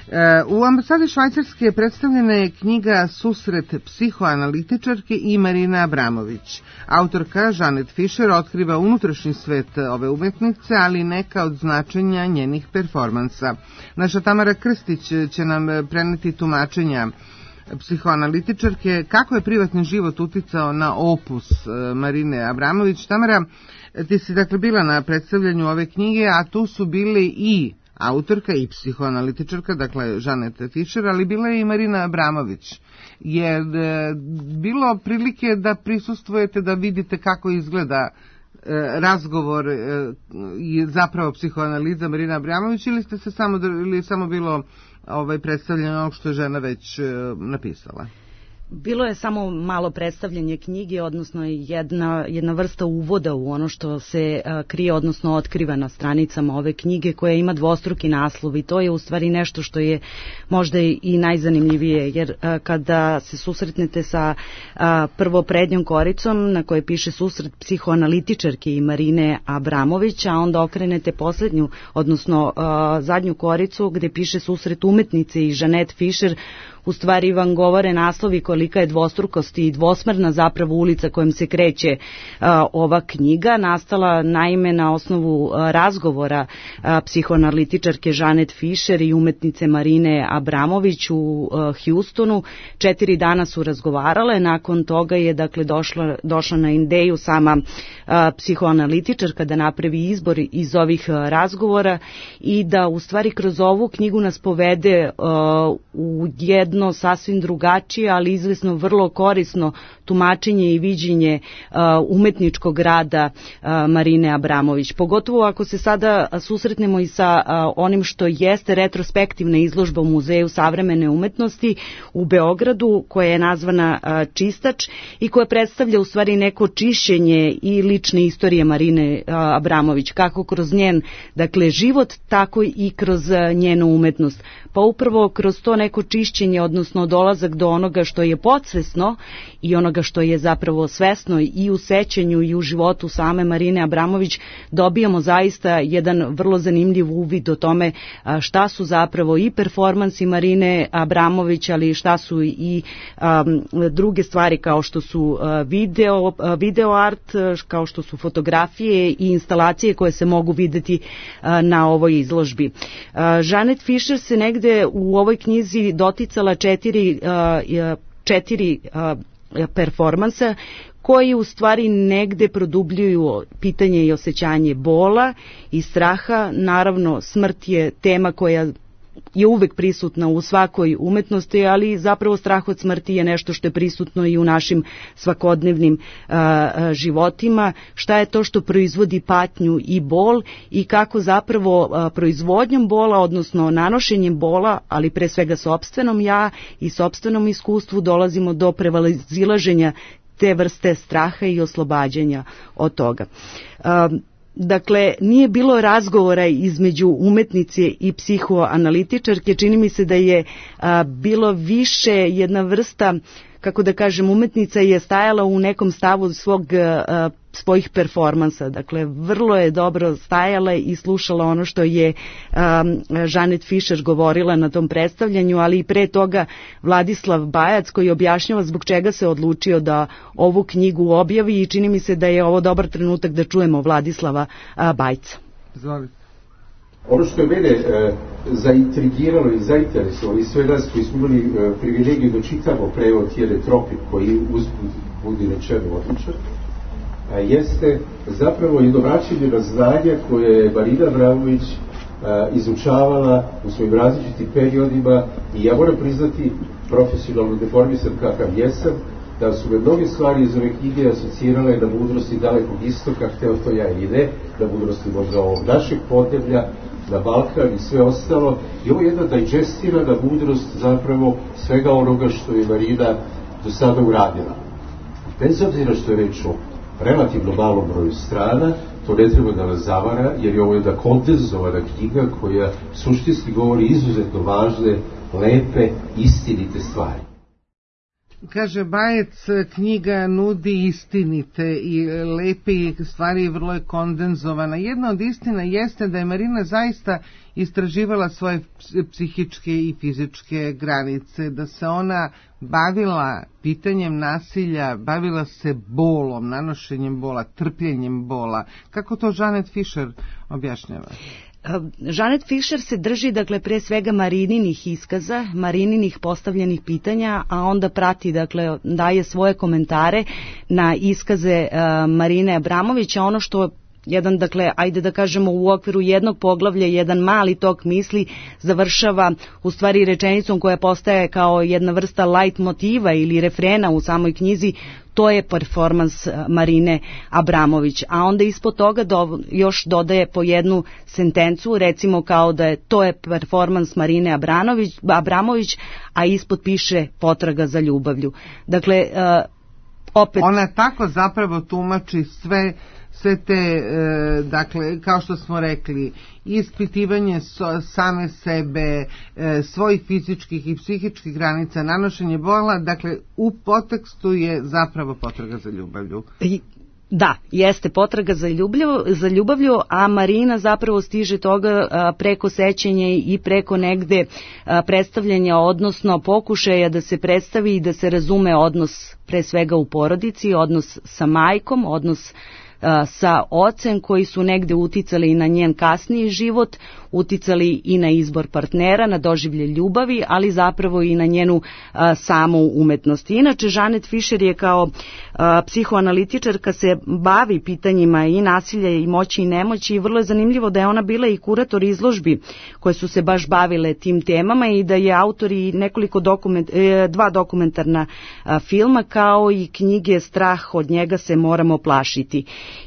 U ambasadi Švajcarske predstavljena je knjiga Susret psihoanalitičarke i Marine Abramović. Autorka Žanet Fišer otkriva unutrašnji svet ove umetnice, ali neka od značenja njenih performansa. Naša Tamara Krstić će nam preneti tumačenja psihoanalitičarke, kako je privatni život uticao na opus Marine Abramović. Tamara, ti si dakle bila na predstavljanju ove knjige, a tu su bili i autorka i psihoanalitičarka, dakle Žanet Fišer, ali bila je i Marina Abramović. Je bilo prilike da prisustvujete, da vidite kako izgleda razgovor i zapravo psihoanaliza Marina Abramović, ili ste se samo, ili je samo bilo ovaj predstavljanje onog što je žena već napisala? Bilo je samo malo predstavljanje knjige, odnosno jedna, jedna vrsta uvoda u ono što se a, krije, odnosno otkriva na stranicama ove knjige, koja ima dvostruki naslov, i to je u stvari nešto što je možda i najzanimljivije, jer a, kada se susretnete sa a, prvo prednjom koricom na kojoj piše susret psihoanalitičarke i Marine Abramović, a onda okrenete poslednju, odnosno a, zadnju koricu gde piše susret umetnice i Žanet Fišer, u stvari vam govore naslovi kolika je dvostrukost i dvosmerna zapravo ulica kojom se kreće a, ova knjiga, nastala naime na osnovu a, razgovora a, psihoanalitičarke Žanet Fišer i umetnice Marine Abramović u a, Houstonu. Četiri dana su razgovarale, nakon toga je dakle došla, došla na ideju sama a, psihoanalitičarka da napravi izbor iz ovih a, razgovora i da u stvari kroz ovu knjigu nas povede a, u jednu jedno sasvim drugačije, ali izvesno vrlo korisno tumačenje i viđenje uh, umetničkog rada uh, Marine Abramović. Pogotovo ako se sada susretnemo i sa uh, onim što jeste retrospektivna izložba u Muzeju savremene umetnosti u Beogradu, koja je nazvana uh, Čistač i koja predstavlja u stvari neko čišćenje i lične istorije Marine uh, Abramović, kako kroz njen dakle život, tako i kroz uh, njenu umetnost. Pa upravo kroz to neko čišćenje, odnosno dolazak do onoga što je podsvesno i onoga što je zapravo svesno i u sećanju i u životu same Marine Abramović, dobijamo zaista jedan vrlo zanimljiv uvid o tome šta su zapravo i performansi Marine Abramović, ali šta su i um, druge stvari kao što su video, video art, kao što su fotografije i instalacije koje se mogu videti uh, na ovoj izložbi. Uh, Žanet Fišer se negde u ovoj knjizi doticala četiri, uh, četiri uh, performansa koji u stvari negde produbljuju pitanje i osjećanje bola i straha. Naravno, smrt je tema koja je uvek prisutna u svakoj umetnosti, ali zapravo strah od smrti je nešto što je prisutno i u našim svakodnevnim uh, životima. Šta je to što proizvodi patnju i bol i kako zapravo uh, proizvodnjom bola, odnosno nanošenjem bola, ali pre svega sopstvenom ja i sopstvenom iskustvu dolazimo do prevazilaženja te vrste straha i oslobađanja od toga. Uh, Dakle, nije bilo razgovora između umetnice i psihoanalitičarke, čini mi se da je a, bilo više jedna vrsta, kako da kažem, umetnica je stajala u nekom stavu svog a, svojih performansa. Dakle, vrlo je dobro stajala i slušala ono što je um, Žanet Fišer govorila na tom predstavljanju, ali i pre toga Vladislav Bajac, koji objašnjava zbog čega se odlučio da ovu knjigu objavi, i čini mi se da je ovo dobar trenutak da čujemo Vladislava uh, Bajca. Izvolite. Ono što je mene e, zaintrigiralo i zainteresovalo i sve nas koji smo imali e, privilegiju da čitamo prevod Jene Tropik, koji usput budi rečeno odličan, a jeste zapravo jedno vraćanje na znanja koje je Marina Abramović a, izučavala u svojim različitim periodima i ja moram priznati, profesionalno deformisan kakav jesam, da su me mnoge stvari iz ove knjige asocirale na mudrosti dalekog istoka, hteo to ja ili ne, na mudrosti možda ovog našeg podneblja, na Balkan i sve ostalo. I ovo je jedna dajđestirana mudrost zapravo svega onoga što je Marina do sada uradila. Bez obzira što je reč o relativno malom broju strana, to ne treba da nas zavara, jer je ovo jedna kondenzovana knjiga koja suštinski govori izuzetno važne, lepe, istinite stvari. Kaže Bajec, knjiga nudi istinite i lepe stvari, vrlo je kondenzovana. Jedna od istina jeste da je Marina zaista istraživala svoje psihičke i fizičke granice, da se ona bavila pitanjem nasilja, bavila se bolom, nanošenjem bola, trpljenjem bola. Kako to Janet Fisher objašnjava? Janet Fisher se drži, dakle, pre svega Marininih iskaza, Marininih postavljenih pitanja, a onda prati, dakle, daje svoje komentare na iskaze uh, Marine Abramović, a ono što jedan, dakle, ajde da kažemo u okviru jednog poglavlja, jedan mali tok misli završava u stvari rečenicom koja postaje kao jedna vrsta light motiva ili refrena u samoj knjizi, to je performans Marine Abramović, a onda ispod toga do, još dodaje po jednu sentencu, recimo kao da je to je performans Marine Abramović, Abramović, a ispod piše potraga za ljubavlju. Dakle, uh, opet... Ona tako zapravo tumači sve sve te, e, dakle, kao što smo rekli, ispitivanje so, same sebe, e, svojih fizičkih i psihičkih granica, nanošenje bola, dakle, u podtekstu je zapravo potraga za ljubavlju. Da, jeste potraga za ljubavlju, za ljubavlju, a Marina zapravo stiže toga a, preko sećanja i preko negde a, predstavljanja, odnosno pokušaja da se predstavi i da se razume odnos pre svega u porodici, odnos sa majkom, odnos sa ocem koji su negde uticali i na njen kasniji život, uticali i na izbor partnera, na doživlje ljubavi, ali zapravo i na njenu a, samu umetnost. Inače, Janet Fisher je kao a, psihoanalitičarka se bavi pitanjima i nasilja i moći i nemoći i vrlo je zanimljivo da je ona bila i kurator izložbi koje su se baš bavile tim temama i da je autor i nekoliko dokument, e, dva dokumentarna a, filma kao i knjige Strah od njega se moramo plašiti.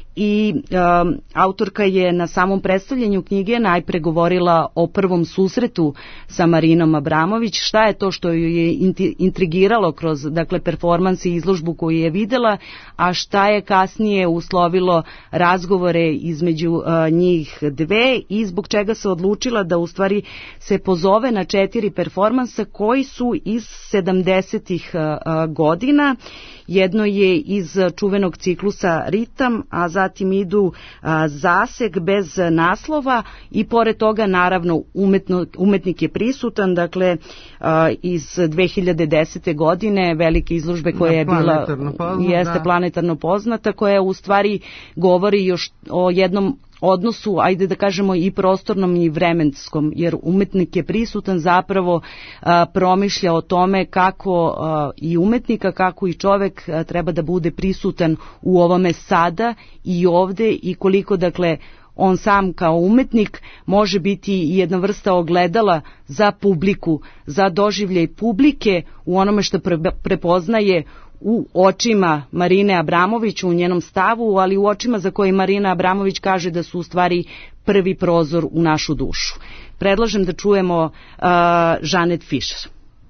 I um, autorka je na samom predstavljanju knjige najpre govorila o prvom susretu sa Marinom Abramović, šta je to što ju je intrigiralo kroz, dakle, performans i izložbu koju je videla, a šta je kasnije uslovilo razgovore između uh, njih dve i zbog čega se odlučila da u stvari se pozove na četiri performansa koji su iz sedamdesetih uh, godina. Jedno je iz čuvenog ciklusa Ritam, a zatim idu a, Zaseg bez naslova i pored toga naravno umetno, umetnik je prisutan, dakle a, iz dve hiljade desete. godine velike izložbe koja je bila poznat, jeste da. planetarno poznata, koja u stvari govori još o jednom odnosu, ajde da kažemo i prostornom i vremenskom, jer umetnik je prisutan, zapravo a, promišlja o tome kako a, i umetnika, kako i čovek a, treba da bude prisutan u ovome sada i ovde i koliko, dakle, on sam kao umetnik može biti jedna vrsta ogledala za publiku, za doživljaj publike u onome što pre, prepoznaje u očima Marine Abramović, u njenom stavu, ali u očima za koje Marina Abramović kaže da su u stvari prvi prozor u našu dušu. Predlažem da čujemo uh, Janet Fisher.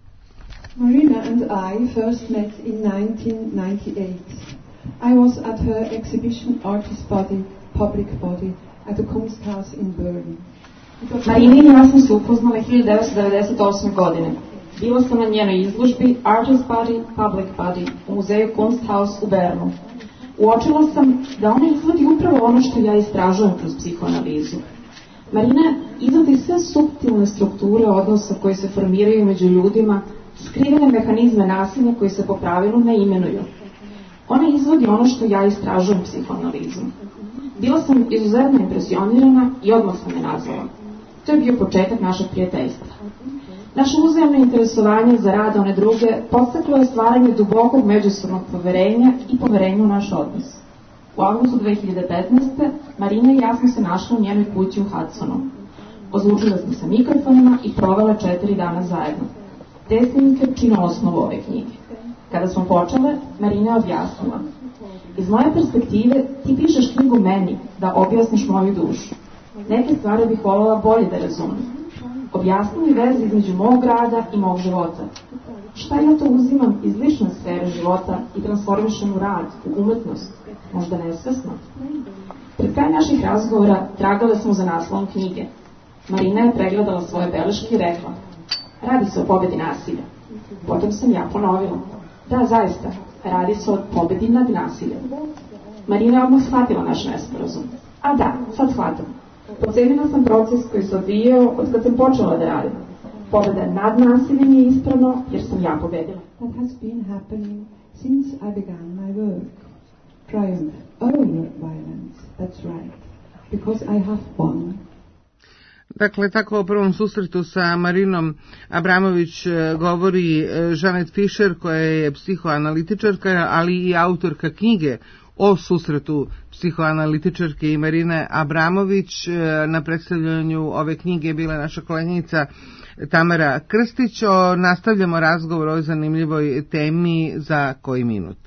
Marina and I first met in nineteen ninety-eight. I was at her exhibition Artist Body, Public Body at the Kunsthaus in Bern. Marina i ja sam se upoznala hiljadu devetsto devedeset osme. godine. Bila sam na njenoj izložbi Artist Body, Public Body u muzeju Kunsthaus u Bernu. Uočila sam da ona izvodi upravo ono što ja istražujem kroz psihoanalizu. Marina izvodi sve suptilne strukture odnosa koje se formiraju među ljudima, skrivene mehanizme nasilja koji se po pravilu ne imenuju. Ona izvodi ono što ja istražujem psihoanalizom. Bila sam izuzetno impresionirana i odmah sam je nazvala. To je bio početak našeg prijateljstva. Naše uzajamno interesovanje za rad one druge podstaklo je stvaranje dubokog međusobnog poverenja i poverenja u naš odnos. U avgustu dve hiljade petnaeste. Marina i ja smo se našli u njenoj kući u Hudsonu. Ozvučile smo se mikrofonima i provele četiri dana zajedno. Te snimke čine osnovu ove knjige. Kada smo počele, Marina je objasnila: iz moje perspektive ti pišeš knjigu meni da objasniš moju dušu. Neke stvari bih voljela bolje da razumem. Objasni mi veze između mog rada i mog života. Šta ja to uzimam iz lične sfere života i transformišem u rad, u umetnost, možda nesvesno? Pred kraj naših razgovora tragale smo za naslovom knjige. Marina je pregledala svoje beleške i rekla: radi se o pobedi nasilja. Potom sam ja ponovila: da, zaista, radi se o pobedi nad nasiljem. Marina je odmah shvatila naš nesporazum. A da, sad shvatam. Pocenila sam proces koji se odvijao od kad sam počela da radim. Pobeda nad nasiljem je ispravno jer sam ja pobedila. That has been happening since I began my work. Triumph over violence, that's right. Because I have won. Dakle, tako o prvom susretu sa Marinom Abramović govori Janet Fischer, koja je psihoanalitičarka, ali i autorka knjige o susretu psihoanalitičarke i Marine Abramović. Na predstavljanju ove knjige je bila naša koleginica Tamara Krstić. Nastavljamo razgovor o ovoj zanimljivoj temi za koji minut.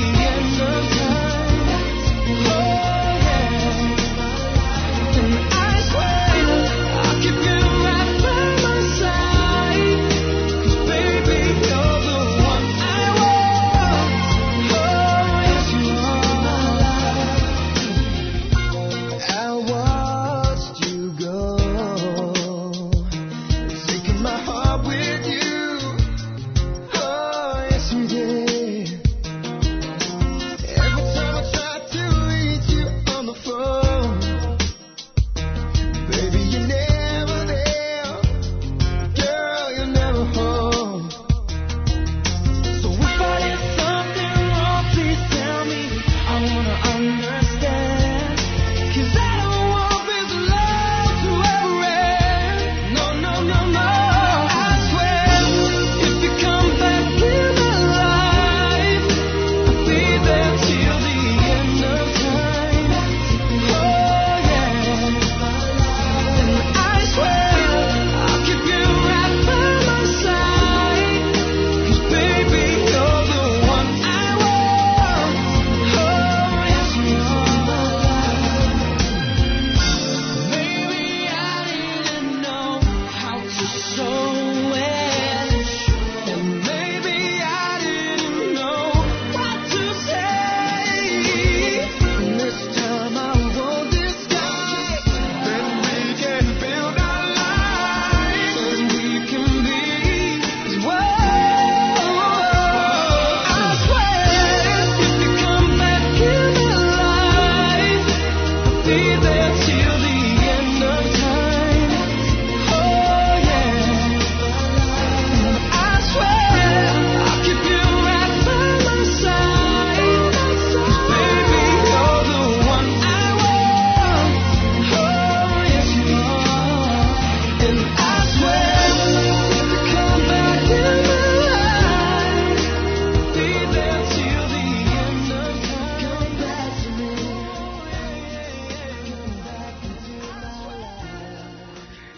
And I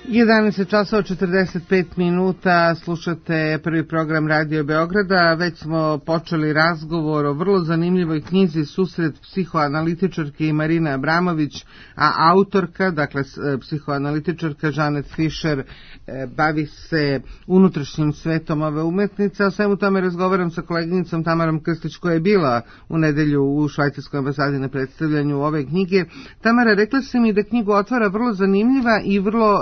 jedanaest časova četrdeset pet minuta, slušate prvi program Radio Beograda. Već smo počeli razgovor o vrlo zanimljivoj knjizi Susret psihoanalitičarke i Marine Abramović, a autorka, dakle psihoanalitičarka Janet Fisher, bavi se unutrašnjim svetom ove umetnice. O svemu tome razgovaram sa koleginicom Tamarom Krstić, koja je bila u nedelju u švajcarskoj ambasadi na predstavljanju ove knjige. Tamara, rekla si mi da knjigu otvara vrlo zanimljiva i vrlo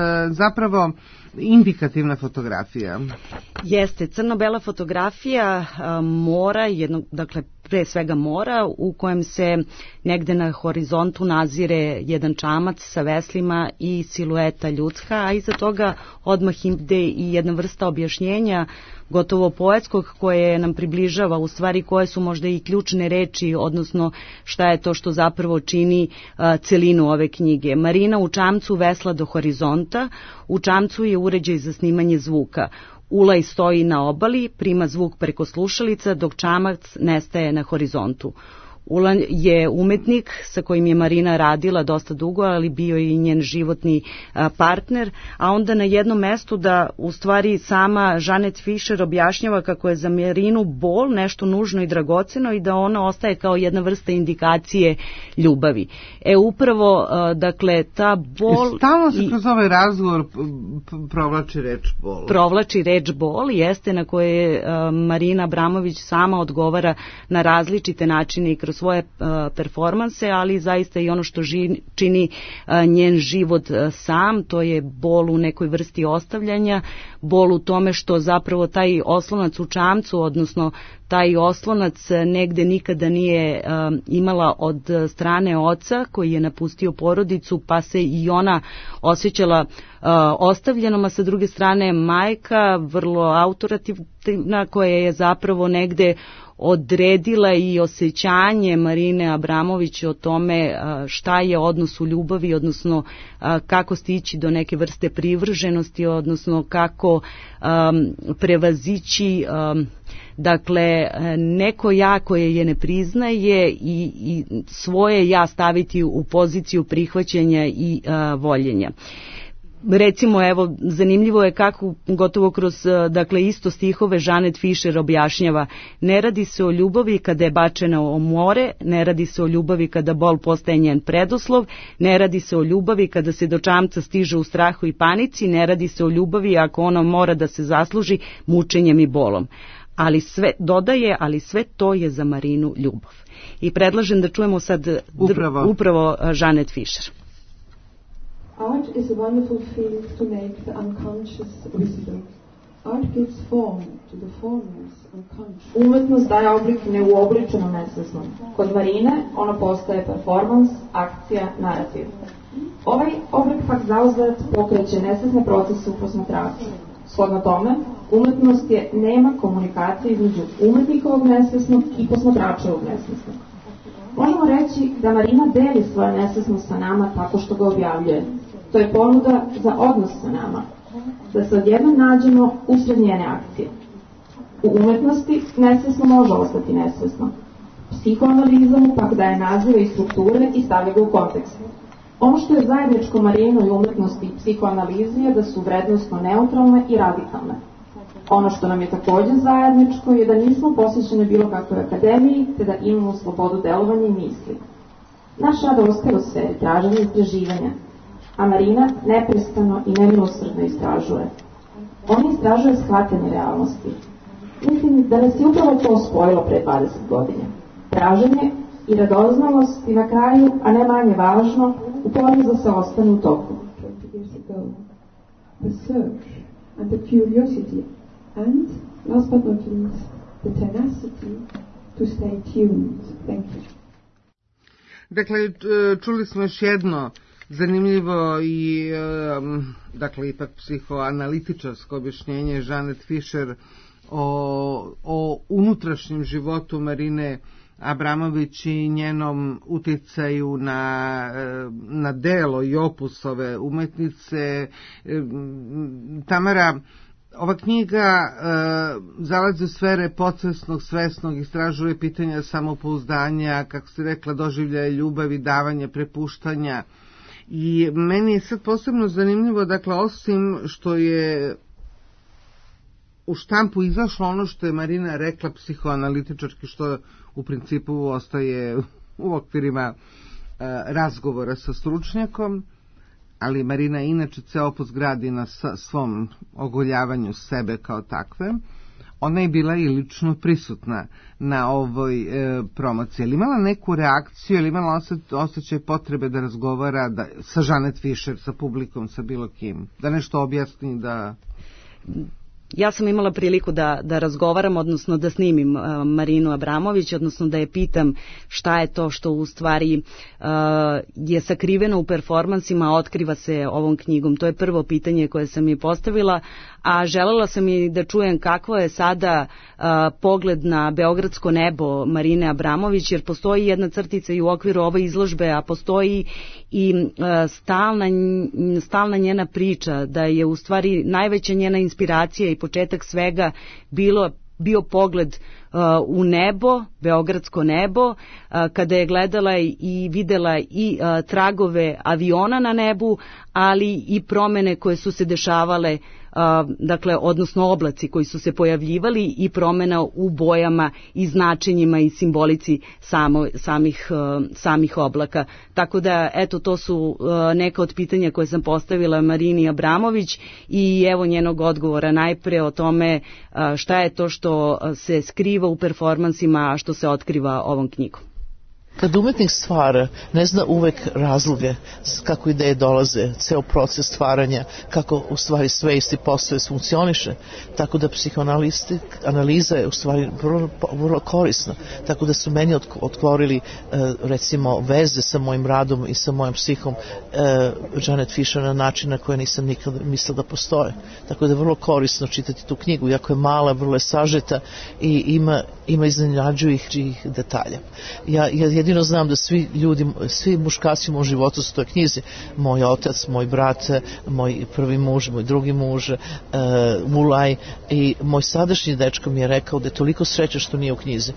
zapravo indikativna fotografija. Jeste, crno-bela fotografija mora, jedno, dakle pre svega mora, u kojem se negde na horizontu nazire jedan čamac sa veslima i silueta ljudska, a iza toga odmah ide i jedna vrsta objašnjenja, gotovo poetskog, koje nam približava u stvari koje su možda i ključne reči, odnosno šta je to što zapravo čini a, celinu ove knjige. Marina u čamcu vesla do horizonta, u čamcu je uređaj za snimanje zvuka. Ulaj stoji na obali, prima zvuk preko slušalica, dok čamac nestaje na horizontu. Ulan je umetnik sa kojim je Marina radila dosta dugo, ali bio je i njen životni a, partner, a onda na jednom mestu da u stvari sama Janet Fisher objašnjava kako je za Marinu bol nešto nužno i dragoceno i da ona ostaje kao jedna vrsta indikacije ljubavi. E upravo, a, dakle, ta bol... I stalno se kroz ovaj razgovor provlači reč bol. Provlači reč bol, jeste, na koje a, Marina Abramović sama odgovara na različite načine i kroz svoje uh, performanse, ali zaista i ono što ži, čini uh, njen život uh, sam, to je bol u nekoj vrsti ostavljanja, bol u tome što zapravo taj oslonac u čamcu, odnosno taj oslonac negde nikada nije uh, imala od strane oca koji je napustio porodicu, pa se i ona osjećala uh, ostavljenom, a sa druge strane majka, vrlo autoritativna, koja je zapravo negde odredila i osjećanje Marine Abramović o tome šta je odnos u ljubavi, odnosno kako stići do neke vrste privrženosti, odnosno kako um, prevazići um, dakle neko ja koje je ne priznaje i, i svoje ja staviti u poziciju prihvaćanja i uh, voljenja. Recimo, evo, zanimljivo je kako gotovo kroz, dakle, isto stihove Janet Fisher objašnjava: ne radi se o ljubavi kada je bačena u more, ne radi se o ljubavi kada bol postaje njen preduslov, ne radi se o ljubavi kada se do čamca stiže u strahu i panici, ne radi se o ljubavi ako ona mora da se zasluži mučenjem i bolom. Ali sve, dodaje, ali sve to je za Marinu ljubav. I predlažem da čujemo sad dr, upravo, upravo Janet Fisher. Art is a wonderful field to make the unconscious visible. Art gives form to the formless unconscious. Umetnost daje oblik neuobličenom nesvesnom. Kod Marine ono postaje performans, akcija, narativ. Ovaj oblik pak zauzet pokreće nesvesne procese u posmatraču. Shodno tome, umetnost je nema komunikacije između umetnikovog nesvesnog i posmatračevog nesvesnog. Možemo reći da Marina deli svoje nesvesnost sa nama tako što ga objavljuje. To je ponuda za odnos sa nama, da se odjednom nađemo usred njene akcije. U umetnosti nesvesno može ostati nesvesno. Psihoanaliza mu pak daje nazive i strukture i stavlja ga u kontekst. Ono što je zajedničko Marinoj umetnosti i psihoanalizi je da su vrednostno neutralne i radikalne. Ono što nam je također zajedničko je da nismo posvećeni bilo kakvoj akademiji, te da imamo slobodu delovanja i misli. Naš rad ostaje u sferi traženja i istraživanja, a Marina neprestano i nemilosrdno istražuje. On istražuje shvatanje realnosti. Mislim da nas je upravo to spojilo pre dvadeset godina. Traženje i radoznalost i na kraju, a ne manje važno, u borbi za se ostane u toku. The search and the curiosity and, last but not least, the tenacity to stay tuned. Thank you. Dakle, čuli smo još jedno zanimljivo i, um, dakle, ipak psihoanalitičarsko objašnjenje Janet Fisher o, o unutrašnjem životu Marine Abramović i njenom uticaju na, na delo i opus ove umetnice. Tamara, ova knjiga e, zalazi u sfere podsvesnog, svesnog, istražuje pitanja samopouzdanja, kako si rekla, doživljaje ljubavi, davanja, prepuštanja. I meni je sad posebno zanimljivo, dakle, osim što je u štampu izašlo ono što je Marina rekla psihoanalitičarki, što u principu ostaje u okvirima uh, razgovora sa stručnjakom, ali Marina inače ceo opus gradi na svom ogoljavanju sebe kao takve. Ona je bila i lično prisutna na ovoj e, promociji. Ali imala neku reakciju, ili imala osjećaj potrebe da razgovara da, sa Janet Fischer, sa publikom, sa bilo kim? Da nešto objasni, da... Ja sam imala priliku da, da razgovaram, odnosno da snimim uh, Marinu Abramović, odnosno da je pitam šta je to što u stvari uh, je sakriveno u performansima, otkriva se ovom knjigom. To je prvo pitanje koje sam je postavila, a želela sam i da čujem kakvo je sada uh, pogled na beogradsko nebo Marine Abramović, jer postoji jedna crtica i u okviru ove izložbe, a postoji i uh, stalna, stalna njena priča da je u stvari najveća njena inspiracija i početak svega bilo bio pogled uh, u nebo, beogradsko nebo, uh, kada je gledala i videla i uh, tragove aviona na nebu, ali i promene koje su se dešavale, uh, dakle, odnosno oblaci koji su se pojavljivali i promena u bojama i značenjima i simbolici samo, samih, uh, samih oblaka. Tako da, eto, to su uh, neka od pitanja koje sam postavila Marini Abramović i evo njenog odgovora najpre o tome uh, šta je to što se skriva u performansima, a što se otkriva ovom knjigom. Kad umetnik stvara, ne zna uvek razloge kako ideje dolaze, ceo proces stvaranja, kako u stvari svest i posvest funkcioniše, tako da psihoanaliza je u stvari vrlo, vrlo korisna, tako da su meni otvorili recimo veze sa mojim radom i sa mojom psihom Janet Fischer na način na koje nisam nikada mislila da postoje. Tako da je vrlo korisno čitati tu knjigu, iako je mala, vrlo je sažeta i ima, ima iznenađujućih detalja. Ja, ja jedino znam da svi ljudi, svi muškarci u mom životu su u toj knjizi. Moj otac, moj brat, moj prvi muž, moj drugi muž, uh, Mulaj i moj sadašnji dečko mi je rekao da je toliko sreće što nije u knjizi.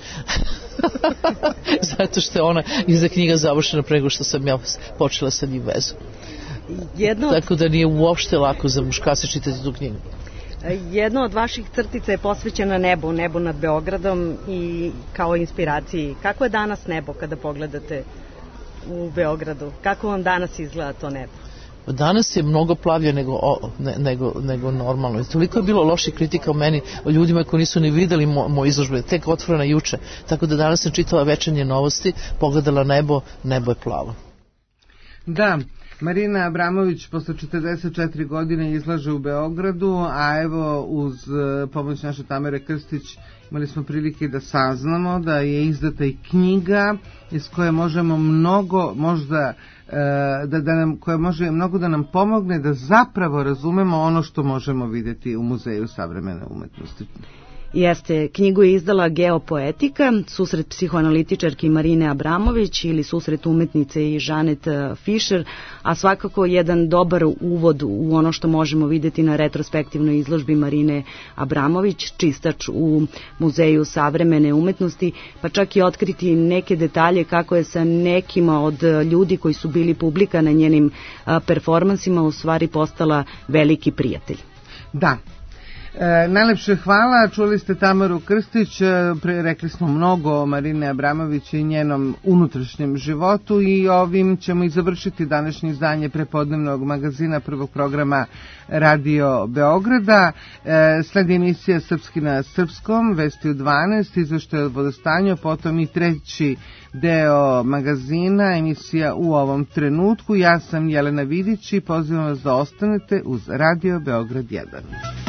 Zato što je ona iza knjiga završena prego što sam ja počela sa njim vezu. Jedno od... Tako da nije uopšte lako za muškarce čitati tu knjigu. Jedna od vaših crtica je posvećena nebu, nebu nad Beogradom i kao inspiraciji. Kako je danas nebo kada pogledate u Beogradu? Kako vam danas izgleda to nebo? Danas je mnogo plavlje nego, o, ne, nego, nego normalno. I toliko je bilo loših kritika o meni, o ljudima koji nisu ni videli mo, moje izložbe, tek otvorena juče. Tako da danas sam čitala Večernje novosti, pogledala nebo, nebo je plavo. Da, Marina Abramović posle četrdeset četiri godine izlaže u Beogradu, a evo uz pomoć naše Tamare Krstić imali smo prilike da saznamo da je izdata i knjiga iz koje možemo mnogo, možda da, da nam, koja može mnogo da nam pomogne da zapravo razumemo ono što možemo vidjeti u Muzeju savremene umetnosti. Jeste, knjigu je izdala Geopoetika, susret psihoanalitičarki Marine Abramović ili susret umetnice i Janet Fischer, a svakako jedan dobar uvod u ono što možemo vidjeti na retrospektivnoj izložbi Marine Abramović, čistač u Muzeju savremene umetnosti, pa čak i otkriti neke detalje kako je sa nekima od ljudi koji su bili publika na njenim performansima u stvari postala veliki prijatelj. Da. E, najlepše hvala, čuli ste Tamaru Krstić, pre, rekli smo mnogo o Marine Abramović i njenom unutrašnjem životu i ovim ćemo i završiti današnje izdanje prepodnevnog magazina prvog programa Radio Beograda. E, sledi emisija Srpski na srpskom, vesti u dvanaest, izveštaj od vodostanja, potom i treći deo magazina, emisija U ovom trenutku. Ja sam Jelena Vidić i pozivam vas da ostanete uz Radio Beograd jedan.